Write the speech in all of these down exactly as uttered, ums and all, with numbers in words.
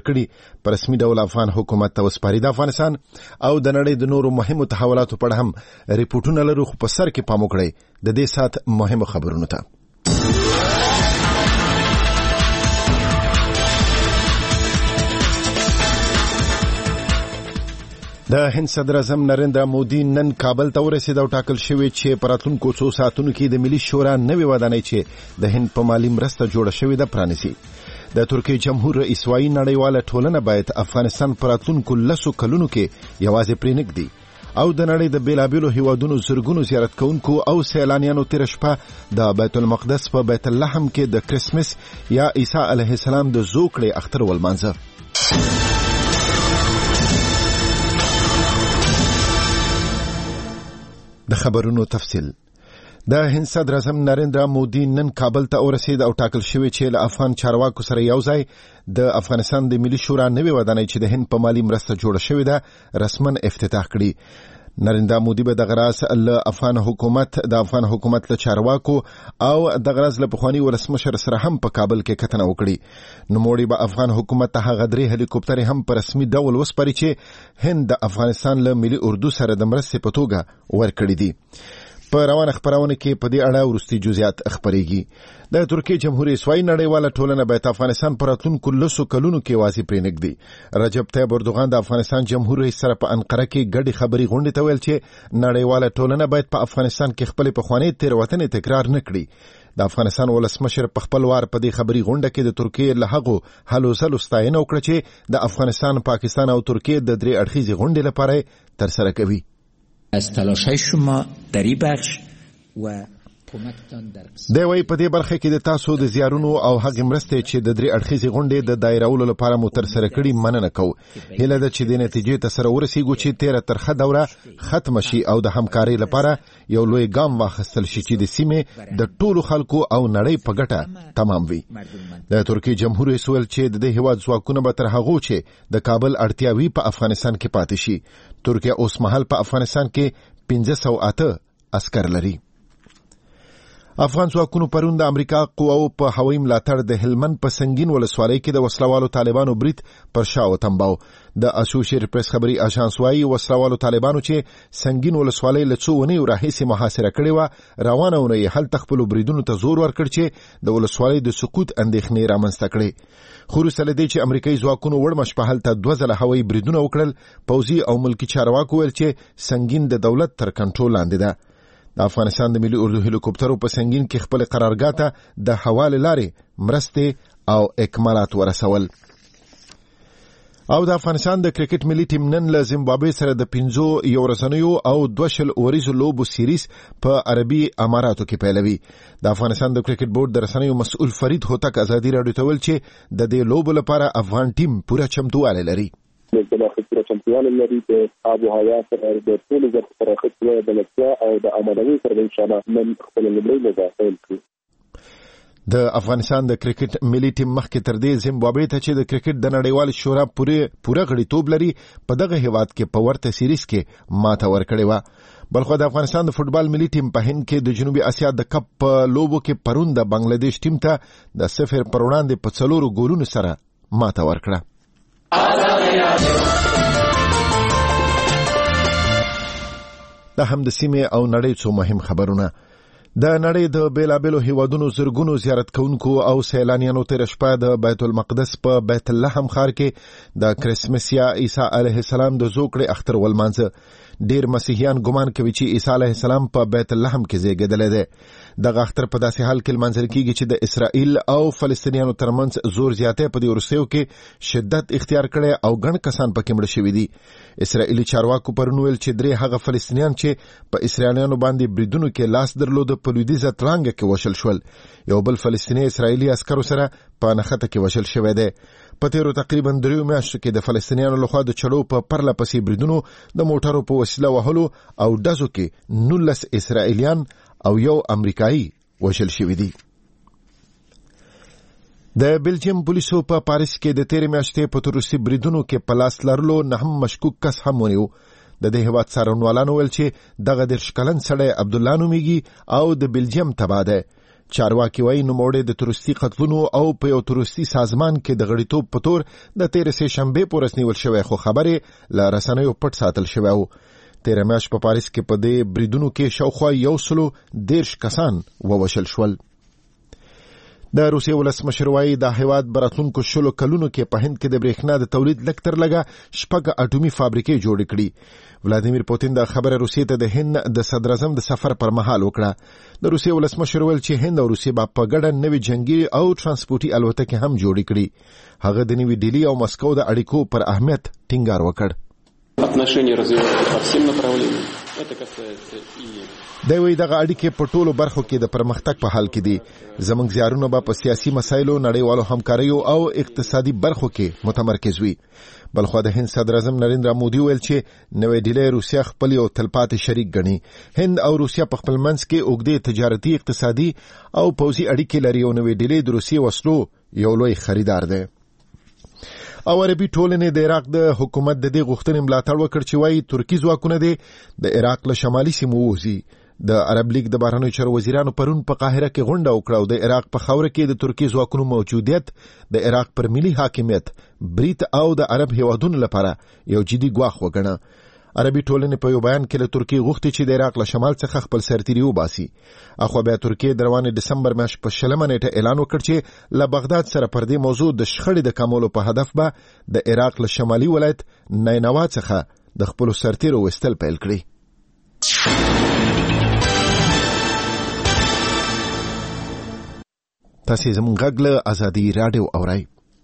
ورکړي په رسمي ډول افغان حکومت ته وسپاري. د افغانستان او د نړۍ د نورو مهمو تحولاتو په اړه هم ریپورټونه لرو، خو په سر کې پام وکړئ د دې سات مهمو خبرونو ته. د هند صدر اعظم نریندرا مودي نن کابل ته ورسېد او ټاکل شوی چې په راتلونکو څو ساعتونو کې د ملي شورا نوې ودانۍ چې د هند په مالي مرسته جوړه شوې ده پرانیسي. د ترکیې جمهور رئیس وايي نړیواله ټولنه باید افغانستان په راتلونکو لسو کلونو کې یوازې پرېنږدي. او د نړۍ د بیلابیلو هیوادونو زرګونو زیارت کوونکو او سیلانیانو تېره شپه د بیت المقدس په بیت اللحم کې د کرسمس یا عیسی علیه السلام د زوکړې اختر ولمانځه. د خبرونو تفصیل. د هند صدر اعظم نریندرا مودي نن کابل ته ورسېد او ټاکل شوی چې له افغان چارواکو سره یو ځای د افغانستان د ملي شورا نوې ودانۍ چې د هند په مالي مرسته جوړه شوې ده رسما افتتاح کړي. نریندرا مودي به د غراس له افغان حکومت د افغان حکومت له چارواکو او د غراس له پخوانی ولسمشر سره هم په کابل کې کتنه وکړي. نو موړي به افغان حکومت ته هغه درې هلیکوپټر هم په رسمي ډول وسپاري چې هند د افغانستان له ملي اردو سره د مرستې په توګه ورکړي دي. په روانه خبرونه کې په دې اړه وروستي جزئیات خبرېږي. د ترکیې جمهور رئیس وايي نړیواله ټولنه باید افغانستان په راتلونکو لسو کلونو کې یوازې پرېنږدي. رجب طیب اردوغان د افغانستان جمهور رئیس سره په انقره کې ګډې خبرې غونډې ته ویل چې نړیواله ټولنه باید په افغانستان کې خپلې پخوانۍ تېروتنې تکرار نه کړي. د افغانستان ولسمشر په خپل وار په دې خبري غونډه کې د ترکیې له هغو هلو ځلو ستاینه وکړه چې د افغانستان، پاکستان او ترکیې د درې اړخیزې غونډې لپاره ترسره کوي. از تلاش‌های شما در این بخش و دی وی په دې برخه کې د تاسو د زیارونو او هغې مرستې چې د درې اړخیزې غونډې د دایرولو لپاره مو ترسره کړي مننه کوو. هیله ده چې د نتیجې ته سره ورسیږو چې تیره ترخه دوره ختمه شي او د همکارۍ لپاره یو لوی ګام واخیستل شي چې د سیمې د ټولو خلکو او نړۍ په ګټه تمام وي. د ترکیې جمهور رئیس ویل چې د دې هیواد ځواکونه به تر هغو چې د کابل اړتیاوي په افغانستان کې پاتې شي. ترکیه اوس مهال په افغانستان کې پنځه سوه اته عسکر لري. افغان ځواکونو پرون د امریکا قواو په هوایي ملاتړ د هلمند په سنگین ولسوالۍ کې د وسلوالو طالبانو برید پر شا وتمباو. د اسوسییټډ پریس خبري اژانس وايي وسلوالو طالبانو چې سنگین ولسوالۍ له څو اونیو راهیسې محاصره کړې وه، روانه اونۍ هلته خپلو بریدونو ته زور ورکړ چې د ولسوالۍ د سقوط اندېښنې رامنځته کړې. خو وروسته له دې چې امریکایي ځواکونو وړمه شپه هلته دوه ځله هوایي بریدونه وکړل، پوځي او ملکي چارواکو ویل چې سنگین د دولت تر کنټرول لاندې ده. د افغانستان د ملي اردو هلیکوپټرو په سنگین کې خپل قرارګاه ته د هوا له لارې مرستې او اکمالات ورسول. او د افغانستان د کرکټ ملي ټیم نن له زیمبابوې سره د پنځو یو ورځنیو او دوه شل اوریزو لوبو سیریز په عربي اماراتو کې پیلوي. د افغانستان د کرکټ بورډ د رسنیو مسؤل فرید هوتک ازادي راډیو ته ویل چې د دې لوبو لپاره افغان ټیم پوره چمتووالی لري. د خپل چمتووالی لري د آب و هوا سره د ټولو ځای سره خپل بلدتیا او د امنوي سره ان شاء الله نن خپل لومړی لوبه پیل کړي. د افغانستان د کرکټ ملي ټیم مخکې تر دې زیمبابوې ته چې د کرکټ د نړیوال شورا پورې پوره غړیتوب لري په دغه هیواد کې په ورته سیریز کې ماته ورکړې وه. بلخو د افغانستان د فوټبال ملي ټیم په هند کې د جنوبي اسیا د کپ په لوبو کې پرون د بنگلاديش ټیم ته د صفر پر وړاندې په څلورو ګولونو سره ماته ورکړه. دا هم د سیمې او نړۍ څو مهم خبرونه. د نړۍ د بیلابیلو هیوادونو زرګونو زیارت کوونکو او سیلانیانو تېره شپه د بیت المقدس په بیت اللحم ښار کې د کرسمس یا عیسی علیه السلام د زوکړې اختر ولمانځه. ډیر مسیحیان ګمان کوي چې عیسی علیه السلام په بیت اللحم کې زیږېدلی دی. دغه اختر په داسې حال کې لمانځل کیږي چې د اسرائیل او فلسطینیانو ترمنځ زور زیاتی په دې وروستیو کې شدت اختیار کړی او ګڼ کسان پکې مړه شوي دي. اسرائیلي چارواکو پرون ویل چې درې هغه فلسطینیان چې په اسرائیلیانو باندې بریدونو کې لاس درلوده په لویدیځه ترانګه کې وشل شول. یو بل فلسطینی اسرائیلي عسکرو سره په نښته کې وشل شوی دی. په تیرو تقریبا دریو میاشتو کې د فلسطینیانو لخوا د چړو په پرله پسې بریدونو د موټرو په وسیله وهلو او ډزو کې نولس اسرائیلیان او یو امریکایي وشل شوي دي. د بلجیم پولیسو په پاریس کې د تیرې میاشتې په تروریستي بریدونو کې په لاس لرلو نهم مشکوک کس هم ونیو. د دې هیواد څارنوالانو ویل چې دغه دېرش کلن سړی عبدالله نومیږي او د بلجیم تبع دی. چارواکي وایي نوموړی د تروریستي قتلونو او په یو تروریستي سازمان کې د غړیتوب په تور د تېرې سې شنبې پورې نیول شوی، خو خبرې له رسنیو پټ ساتل شوی و. تېره میاشت په پاریس کې په دې بریدونو کې شاوخوا یو سلو دېرش کسان ووژل شول. د روسیې ولسمشر وایي دا هیواد براتلونکو شلو کلونو کې په هند کې د برېښنا د تولید لږ تر لږه شپږ اټومي فابریکې جوړې کړي. ولادیمیر پوتین دا خبره روسیې ته د هند د صدراعظم د سفر پر مهال وکړه. د روسیې ولسمشر ویل چې هند او روسیې به په ګډه نوې جنگي او ترانسپورتي الوتکې هم جوړې کړي. هغه د نوې ډیلي او مسکو د اړیکو پر اهمیت ټینګار وکړ. دا وی دغه اړیکې په ټولو برخو کې د پرمختګ په حال کې دي. زموږ زیارونه به په سیاسي مسایلو، نړیوالو همکاریو او اقتصادي برخو کې متمرکز وي. بلخو د هند صدر اعظم نریندرا مودي ویل چې نوې ډیلي روسیا خپل یو تلپاتې شریک ګڼي. هند او روسیا په خپل منځ کې اوږدې تجارتي، اقتصادي او پوځي اړیکې لري او نوې ډیلي د روسیې وسلو یو لوی خریدار دی. او عربي ټولنې د عراق د حکومت د دې غوښتنې ملاتړ وکړ چې وایي ترکي ځواکونه د عراق له شمالي سیمو ووځي. د عرب لیگ د بهرنیو چارو وزیرانو پرون په قاهره کې غونډه وکړه او د عراق په خاوره کې د ترکي ځواکونو موجودیت د عراق پر ملي حاکمیت، برید او د عرب هیوادونو لپاره یو جدي ګواښ وګڼه. عربي ټولنې په یو بیان کې له ترکیې غوښتي چې د عراق له شمال څخه خپل سرتیري وباسي. اخو بیا ترکیې د روانې دسمبر میاشتې په شلمه نیټه اعلان وکړ چې له بغداد سره پر دې موضوع د شخړې د کمولو په هدف به د عراق له شمالي ولایت نینوا څخه د خپلو سرتیرو وستل پیل کړي. تاسې زموږ غږ له ازادي راډیو اورئ.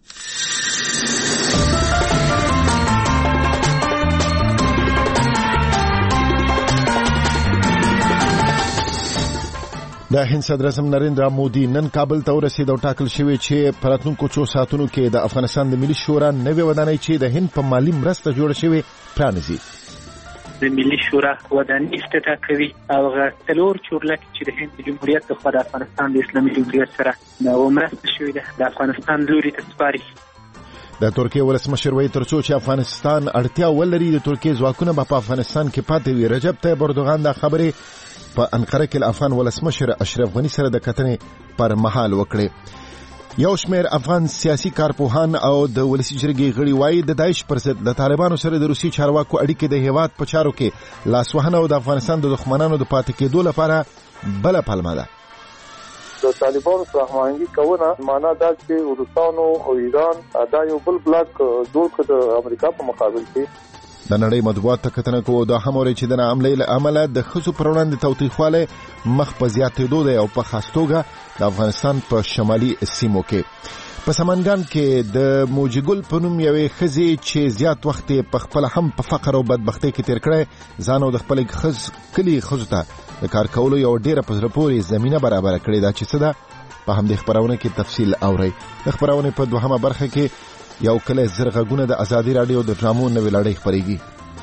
د هند صدر اعظم نریندرا مودي نن کابل ته ورسېد او ټاکل شوی چې په راتلونکو څو ساعتونو کې د افغانستان د ملي شورا نوې ودانۍ چې د هند په مالي مرسته جوړه شوې پرانیزي. د ملي شورا ودانۍ افتتاح کوي او هغه څلور چورلکې چې د هند جمهوریت لخوا د افغانستان د اسلامي جمهوریت سره د مرسته شوې ده د افغانستان لوري ته سپاري. د ترکیې ولسمشر وایي تر څو چې افغانستان اړتیا ولري د ترکیې ځواکونه به په افغانستان کې پاتې وي. رجب طیب اردوغان دا خبرې په انقره کې افغان ولسمشر اشرف غنی سره د کتنې پر مهال وکړي. یو شمېر افغان سیاسي کارپوهان او د ولسي جرګې غړي وایي د داعش پر ضد د طالبانو سره د روسي چارواکو اړیکې د هیواد په چارو کې لاسوهنه او د افغانستان د دښمنانو د پاتې کېدو لپاره بله پلمه ده. د طالبانو سره هماهنګي کول معنا دا چې روسانو او ایران دا یو بل بلاک جوړ کړ د امریکا په مقابل کې. د نړۍ مطبوعات ته کتنه کوو دا هم اوري چې د ناامنۍ له امله د ښځو پر وړاندې تاوتریخوالی مخ په زیاتېدو دی او په خاص توګه د افغانستان په شمالي سیمو کې. په سمنګان کې د موجګل په نوم یوې ښځې چې زیات وخت په خپله هم په فقر او بدبختۍ کې تیر کړی ځان او د خپلې ښځ کلي ښځو ته د کار کولو یو ډېره په زړه پورې زمینه برابره کړې ده. چې څه ده په همدې خپرونه کې تفصیل اورئ. د خپرونې په دوهمه برخه کې یو کله زر غږونه د ازادي راډیو د ډرامو نوې لړۍ خپرېږي.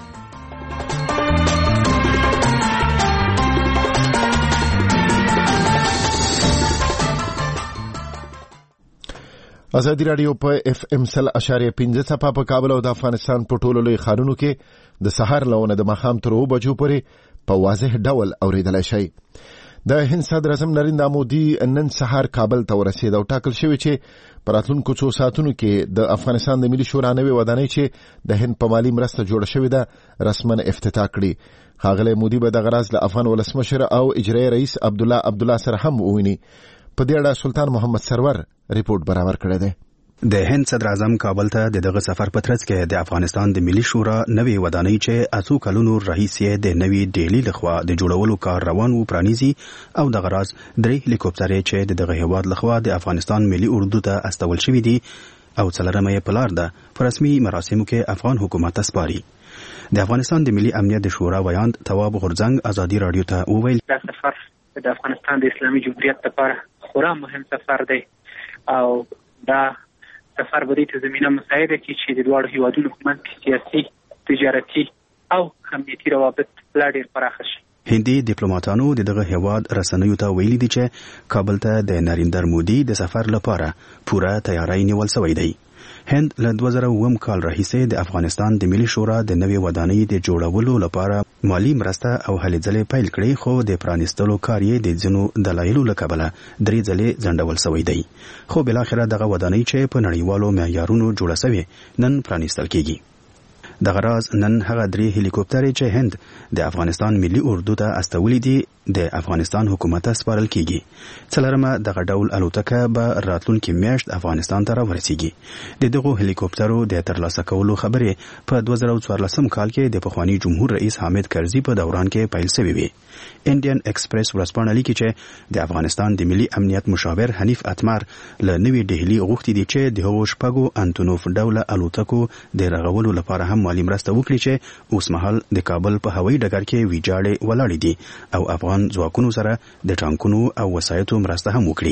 ازادي راډیو په اف ام سل اشاریه پنځه څپه په کابل او د افغانستان په ټولو لوی ښارونو کې د سهار لونه د ماښام تر اوو بجو پورې په واضح ډول اورېدلی شئ. د هند صدر اعظم نریندرا مودي نن سهار کابل ته ورسېد او ټاکل شوی چې په راتلونکو څو ساعتونو کې د افغانستان د ملي شورا نوې ودانۍ چې د هند په مالي مرسته جوړه شوې ده رسما افتتاح کړي. ښاغلی مودي به دغه راز له افغان ولسمشر او اجرایي رئیس عبدالله عبدالله سره هم وویني. په دې اړه سلطان محمد سرور ریپورت برابر کړی دی. د هند صدر اعظم کابل ته د دغه سفر په ترڅ کې د افغانستان د ملي شورا نوې ودانۍ چې اتو کلونو راهیسې د نوې ډیلي لخوا د جوړولو کار روان و پرانیزي او دغه راز درې هلیکوپټرې چې د دغه هیواد لخوا د افغانستان ملي اردو ته استول شوي دي او څلرمه یې په لار ده په رسمي مراسمو کې افغان حکومت ته سپاري. د افغانستان د ملي امنیت د شورا ویاند تواب غورځنګ ازادي راډیو ته وویل دا سفر د افغانستان د اسلامي جمهوریت لپاره خورا مهم سفر دی او دا سفر به دې ته زمینه مساعده کړي چې د دواړو هیوادونو په منځ کې سیاسي، تجارتي او امنیتي روابط لا ډېر پراخه شي. هندي ډیپلوماټانو د دغه هیواد رسنیو ته ویلي دي چې کابل ته د نریندر مودي د سفر لپاره پوره تیاری نیول شوی دی. هند له دوه زره اووم کال راهیسې د افغانستان د ملي شورا د نوې ودانۍ د جوړولو لپاره مالی مرسته او هلې ځلې پیل کړې، خو د پرانیستلو کار یې د ځینو دلایلو له کبله درې ځلې ځنډول شوی دی. خو بالاخره دغه ودانۍ چې په نړیوالو معیارونو جوړه شوې نن پرانیستل کیږي. دغه راز نن هغه درې هلیکوپټرې چې هند د افغانستان ملي اردو ته استولې دي د افغانستان حکومت ته سپارل کیږي. څلورمه دغه ډول الوتکه به راتلونکي میاشت افغانستان ته راورسیږي. د دغو هلیکوپټرو د ترلاسه کولو خبرې په دوه زره څوارلسم کال کې د پخوانی جمهور رئیس حامد کرزي په دوران کې پیل شوې وې. انډین ایکسپریس ورځپاڼه لیکي چې د افغانستان د ملي امنیت مشاور حنیف اتمر له نوې ډهلي غوښتي دي چې د هغو شپږو انتونوف ډوله الوتکو د رغولو لپاره هم مالی مرسته وکړي چې اوس مهال د کابل په هوایي ډګر کې ویجاړې ولاړې دي او افغان ځواکونو سره د ټانکونو او وسایطو مرسته هم وکړي.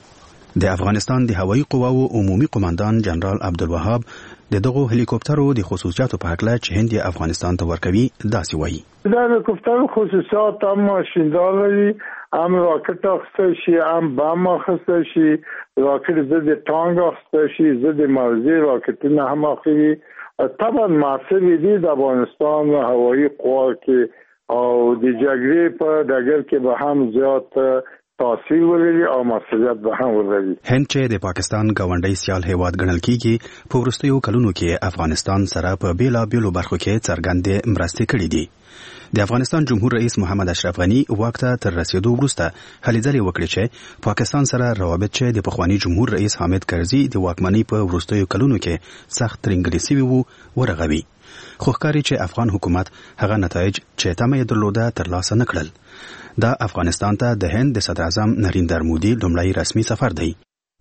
د افغانستان د هوایي قواو عمومي قوماندان جنرال عبدالوهاب د دغو هلیکوپټرو د خصوصیاتو په هکله چې هند یې افغانستان ته ورکوي داسې وایي. دا هلیکوپټر خصوصیات هم ماشیندار لري، هم راکټ اخیستی شي، هم بم اخیستی شي، راکټ ضد ټانک اخیستی شي، ضد موضع راکټونه هم اخلي. طبعا معصب دي د افغانستان هوایي قوا کې او د جګړې په ډګر کې به هم زیات تاثیر ولري او مسؤلیت به هم ولري. هند چې د پاکستان ګاونډی سیال هیواد ګڼل کیږي په وروستیو کلونو کې افغانستان سره په بیلابیلو برخو کې څرګندې مرستې کړې دي. د افغانستان جمهور رئیس محمد اشرف غنی واک ته تر رسیدو وروسته هلې ځلې وکړې چې پاکستان سره روابط چې د پخوانی جمهور رئیس حامد کرزي د واکمنۍ په وروستیو کلونو کې سخت ترنګلې سوي وو ورغوي. خو ښکاري چې افغان حکومت هغه نتایج چې تمه یې درلوده ترلاسه نه کړل. دا افغانستان ته د هند د صدر اعظم نریندر مودي لومړی رسمي سفر دی.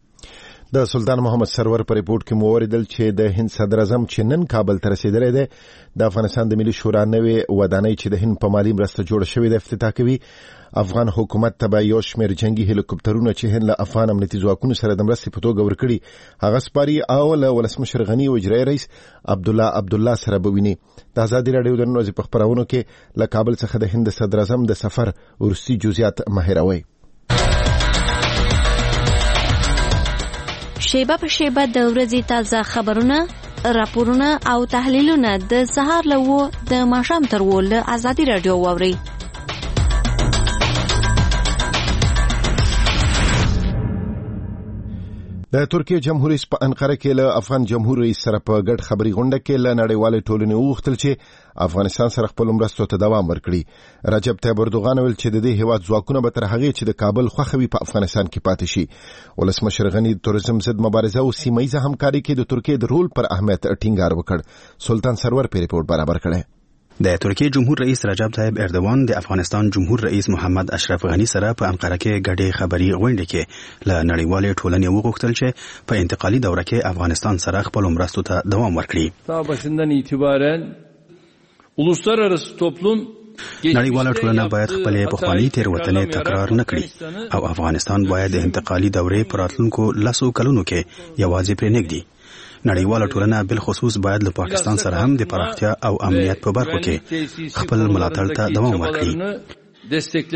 د سلطان محمد سرور په ریپورت کې مو اوریدل چې د هند صدر اعظم چې نن کابل ته رسیدلی دی د افغانستان د ملي شورا نوې ودانۍ چې د هند په مالي مرسته جوړه شوې ده افتتاح کوي. افغان حکومت ته به یو شمېر جنگي هلیکوپټرونه چې هند له افغان امنیتي ځواکونو سره د مرستې په توګه ورکړي هغه سپاري او له ولسمشر غني او اجرایي رئیس عبدالله عبدالله سره به ویني. د ازادي راډیو د نن ورځې په خپرونو کې له کابل څخه د هند صدر اعظم د سفر وروستي جزئیات مه هېروئ. شیبه په شیبه د ورځې تازه خبرونه، راپورونه او تحلیلونه د سهار له وو د ماښام تر وو له ازادي راډیو واورئ. د ترکیه جمهور رئیس په انقره کې له افغان جمهور رئیس سره په ګډ خبري غونډه کې له نړیوالې ټولنې وغوښتل چې افغانستان سره خپل مرستو ته دوام ورکړي. رجب طیب اردوغان ویل چې د دې هیواد ځواکونه به تر هغې چې د کابل خوښوي په افغانستان کې پاتې شي. ولسمشر غني د تورزم ضد مبارزه او سیمه ییزه همکاري کې د ترکیه د رول پر اهمیت ټینګار وکړ. سلطان سرور په ریپورت برابر کړی. د ترکیه جمهور رئیس رجب طیب اردوان د افغانستان جمهور رئیس محمد اشرف غنی سره په انقره کې ګډې خبري غونډه کې له نړیوالې ټولنې وغوښتل چې په انتقالي دوره کې افغانستان سره خپل مرستو ته دوام ورکړي. تا başından itibaren uluslararası toplum نړیواله ټولنه باید خپل پخواني تېروتنې تکرار نه کړي او افغانستان باید د انتقالي دورې په راتلونکو لسو کلونو کې یوازې پرې نږدي. نړیواله ټولنه بل خصوص باید له پاکستان سره هم د پراختیا او امنیت په برخو کې خپل ملاتړ ته دوام ورکړي.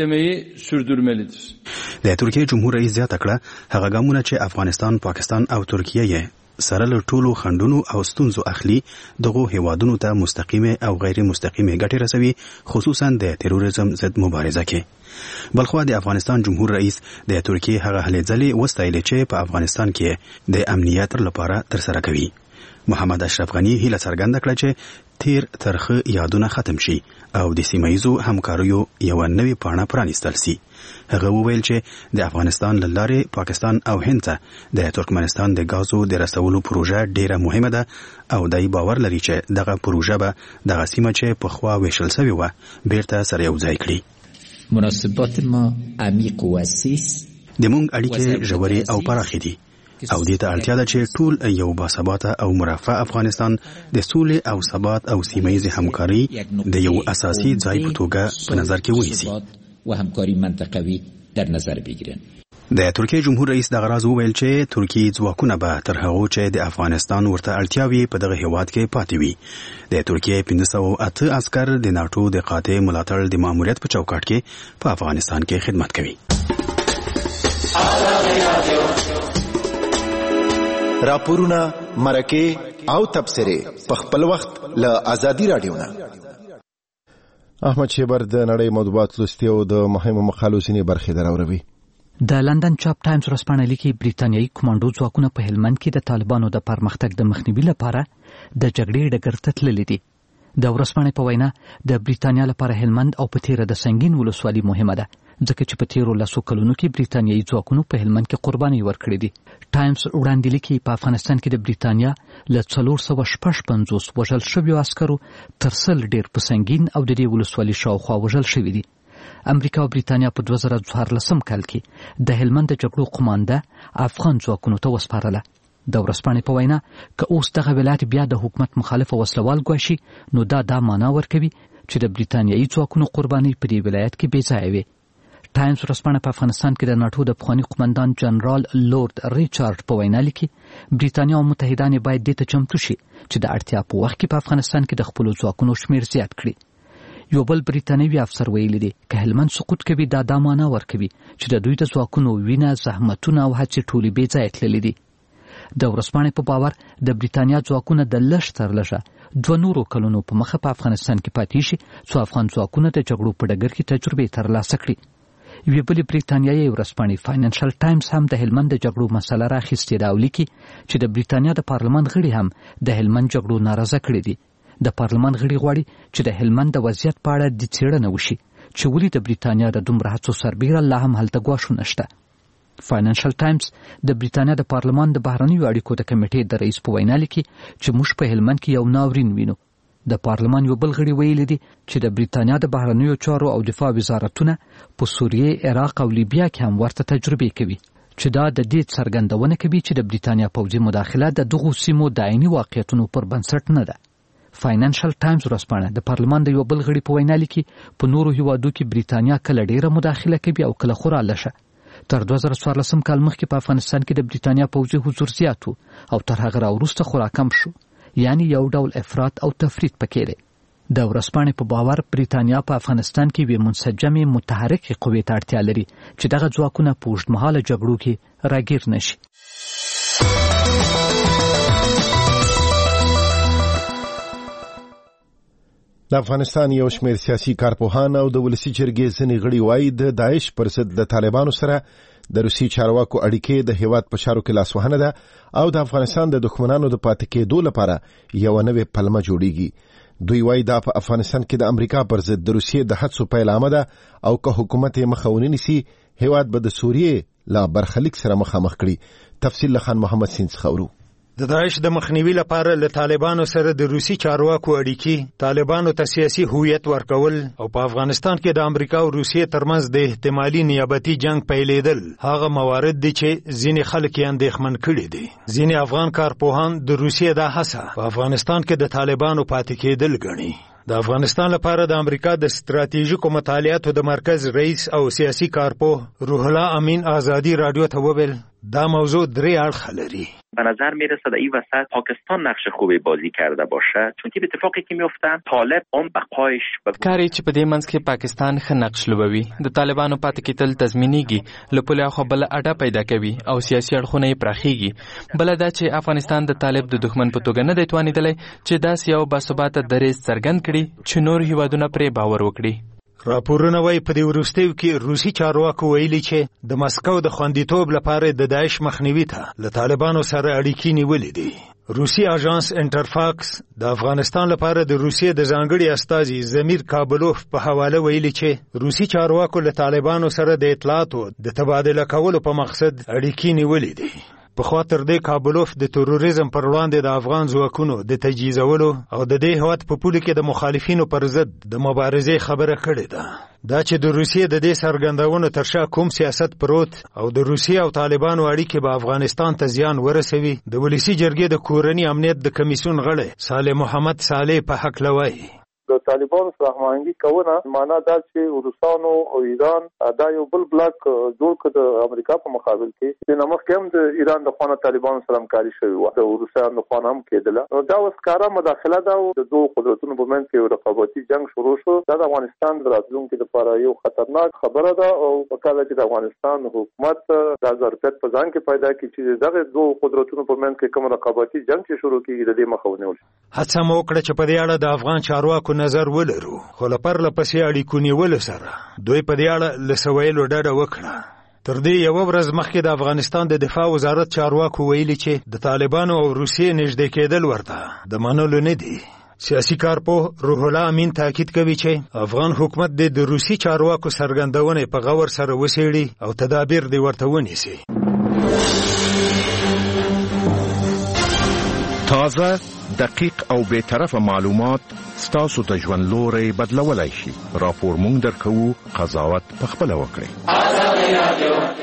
د ترکیه جمهور رئیس زیاته کړه هغه ګامونه چې افغانستان، پاکستان او ترکیه یې سره له ټولو خنډونو او ستونزو اخلي دغو هیوادونو ته مستقیمه او غیر مستقیمه ګټې رسوي، خصوصا د تروریزم ضد مبارزه کې. بلخوا د افغانستان جمهور رئیس د ترکیه هغه هلې ځلې وستایلې چې په افغانستان کې د امنیت لپاره ترسره کوي. محمد اشرف غنی هیله څرګنده کړه چې تیر ترخه یادونه ختم شي او د سیمه ییزو همکاریو یو نوې پاڼه پرانیستل شي. هغه وویل چې د افغانستان له لارې پاکستان او هند ته د ترکمنستان د غازو د رسولو پروژه ډیره مهمه ده او دای باور لري چې دغه پروژه به دغه سیمه چې په خوا ویشل شوی و بیرته سره یو ځای کړي. مناسبات ما عمیق و وسیع د مونږ اړیکې ژورې او پراخې دي او دې ته اړتیا ده چې ټول یو باثباته او مرفه افغانستان د سولې او ثبات او سیمه ییزې همکاري د یو اساسي ځای په توګه په نظر کې ونیسي و همکاری منطقوي در نظر بگیرن. د ترکیه جمهور رئیس دغه راز وویل چې ترکیه ځواکونه به تر هغو چې د افغانستان ورته اړتیاوي په دغه هیواد کې پاتې وي. د ترکیه پنځه سوه اته عسکر د ناټو د قاطع ملاتړ د ماموریت په چوکاټ کې په افغانستان کې خدمت کوي. راپورونه مرکه او تبصره په خپل وخت له ازادي رادیو نه. احمد شیبر د نړۍ مطبوعات لوستي او د مهمو مقالو ځینې برخې دراوروي. د لندن چاپ ټایمز ورځپاڼه لیکي بریتانیایي کمانډو ځواکونه په هلمند کې د طالبانو د پرمختګ د مخنیوي لپاره د جګړې ډګر ته تللي دي. د ورځپاڼې په وینا د بریتانیا لپاره هلمند او په تیره د سنگین ولسوالي مهمه ده، ځکه چې په تیرو لسو کلونو کې بریتانیایي ځواکونو په هلمند کې قرباني ورکړې دي. ټایمز وړاندې لیکي په افغانستان کې د بریتانیا له څلور سوه شپږ پنځوس وژل شویو عسکرو تر سل ډېر په سنگین او د دې ولسوالي شاوخوا وژل شوي دي. امریکا او بریتانیا په دوه زره څوارلسم کال کې د هلمند د جګړو قمانده افغان ځواکونو ته وسپارله. د ورځپاڼې په وینا که اوس دغه ولایت بیا د حکومت مخالف وسلوال ګواښي، نو دا دا معنا ورکوي چې د بریتانیایي ځواکونو قرباني په دې ولایت کې بې ځایه وي. ټایمز ورځپاڼه په افغانستان کې د ناټو د پخواني قومندان جنرال لورد ریچارډ په وینا لیکي بریتانیا او متحدان باید دې ته چمتو شي چې د اړتیا په وخت کې په افغانستان کې د خپلو ځواکونو شمیر زیات کړي. یو بل بریتانوي افسر ویلي دی که هلمند سقوط کوي دا دا معنا ورکوي چې د دوی د ځواکونو وینه، زحمتونه او هڅې ټولې بې ځایه تللي دي. د ورځپاڼې په باور د بریتانیا ځواکونه د لږ تر لږه دوه نورو کلونو په مخه په افغانستان کې پاتې شي څو افغان ځواکونه د جګړو په ډګر کې تجربې ترلاسه کړي. یوې بلې بریتانیایي ورځپاڼې فاینانشل ټایمز هم د هلمند د جګړو مسله راخیستې ده او لیکي چې د بریتانیا د پارلمان غړي هم د هلمند جګړو ناراضه کړي دي. د پارلمان غړي غواړي چې د هلمند د وضعیت په اړه د څېړنه وشي چې ولې د بریتانیا د دومره هڅو سربیره لا هم هلته ګواښونه شته. فاینانشل ټایمز د بریتانیا د پارلمان د بهرنیو اړیکو د کمیټې د رئیس په وینا لیکي چې موږ په هلمند کې یو ناورین وینو. د پارلمان یو بل غړي ویلي دي چې د بریتانیا د بهرنیو چارو او دفاع وزارتونه په سوریې، عراق او لیبیا کې هم ورته تجربې کوي چې دا د دې څرګندونه کوي چې د بریتانیا پوځي مداخله د دغو سیمو د عیني واقعیتونو پر بنسټ نه ده. فاینانشل ټایمز ورځپاڼه د پارلمان د یو بل غړي په وینا لیکي په نورو هیوادو کې بریتانیا کله ډیره مداخله کوي او کله خورا لږه. تر دوه زره څوارلسم کال مخکې په افغانستان کې د بریتانیا پوځي حضور زیات و او تر هغه راوروسته خورا کم شو، یعنی یو ډول افراط او تفرید پکې دی. د ورځپاڼې په باور بریتانیا په افغانستان کې یوې منسجمې متحرکې قوې ته اړتیا لري چې دغه ځواکونه په اوږدمهاله جګړو کې راګیر نه شي. د افغانستان یو شمېر سیاسي کارپوهان او د ولسي جرګې ځینې غړي وایي د داعش پر ضد د طالبانو سره د روسي چارواکو اړیکې د هیواد په چارو کې لاسوهنه ده او د افغانستان د دښمنانو د پاتې کېدو لپاره یو نوې پلمه جوړیږي. دوی وایي دا په افغانستان کې د امریکا پر ضد د روسیې د هڅو پیلامه ده او که حکومت یې مخه ونه نیسي هیواد به د سوریې له برخلیک سره مخامخ کړي. تفصیل له خان محمد سین څخه اورو. د داعش د مخنیوي لپاره له طالبانو سره د روسي چارواکو اړیکې، طالبانو ته سیاسي هویت ورکول او په افغانستان کې د امریکا او روسیې ترمنځ د احتمالي نیابتي جنگ پیلېدل هغه موارد دي چې ځینې خلک یې اندېښمن کړي دي. ځینې افغان کارپوهان د روسیې دا هڅه په افغانستان کې د طالبانو پاتې کېدل ګڼي. د افغانستان لپاره د امریکا د ستراتیژیکو مطالعاتو د مرکز رئیس او سیاسي کارپوه روح الله امین آزادی رادیو ته وویل دا موضوع درې اړخه لري. به نظر میرسه در این وسط پاکستان نقش خوبی بازی کرده باشه، چون که اتفاقی که میفته طالب اون بقایش کاری چې په دې منځ کې پاکستان ښه نقش لوبوي، د طالبانو پاتې کېدل تضمینېږي، له پولې اخوا بله اډه پیدا کوي او سیاسي اړخونه یې پراخېږي. بله دا چې افغانستان د طالب د دښمن په توګه نه دی توانېدلی چې داسې یو باثباته دریځ څرګند کړي چې نور هیوادونه پرې باور وکړي. راپورونه وایي په دې وروستیو کې روسي چارواکو ویلي چې د مسکو د خوندیتوب لپاره د داعش مخنیوي ته له طالبانو سره اړیکې نیولې دي. روسي اژانس انټرفاکس د افغانستان لپاره د روسیې د ځانګړي استازي زمیر کابلوف په حواله ویلي چې روسي چارواکو له طالبانو سره د اطلاعاتو د تبادله کولو په مقصد اړیکې نیولې دي. په خوا تر دې کابلوف د تروریزم پر وړاندې د افغان ځواکونو د تجهیزولو او د دې هیواد په پولو کې د مخالفینو پر ضد د مبارزې خبره کړې ده. دا چې د روسیې د دې څرګندونو تر شا کوم سیاست پروت او د روسیې او طالبانو اړیکې به افغانستان ته زیان ورسوي، د ولسي جرګې د کورني امنیت د کمیسیون غړی صالح محمد صالح په هکله وایي. د طالبانو سره هماهنګي کوونه معنا دا چې روسانو او ایران دا یو بل بلاک جوړ کړ د امریکا په مقابل کې چې نمخ هم د ایران د خوا طالبانو سره همکاري شوې و د روسانو د خوا هم کېدله نو دا اوس کارا مداخله دا د دوه قدرتونو په منځ کې یو رقابتي جنگ شروع شو دا د افغانستان د راتلونکو لپاره یو خطرناک خبره ده او په کله چې د افغانستان حکومت د ظرفیت په ځان کې پیدا کړي چې دغه دوه قدرتونو په منځ کې کوم رقابتي جنگ چې شروع کیږي د دې مخه ونیول شي. هڅه مو وکړه چې په دې اړه د افغان چارواکو نظر ولرو خو لپاره لپسې اړیکو نیول سره دوی په دې اړه لسویلو ډډه وکړه. تر دې یو ورځ مخکې د افغانستان د دفاع وزارت چارواکو ویلي چې د طالبانو او روسیې نږدې کېدل ورته د منلو نه دي. سیاسي کارپوه روح الله امین تاکید کوي چې افغان حکومت د روسي چارواکو څرګندونې په غور سره وڅېړي او تدابیر دې ورته ونیسي. تازه، دقیق او بے طرفه معلومات ستاسو ته ژوند لوري بدلولای شي. راپور مونږ درکوو، قضاوت پخپله وکړئ.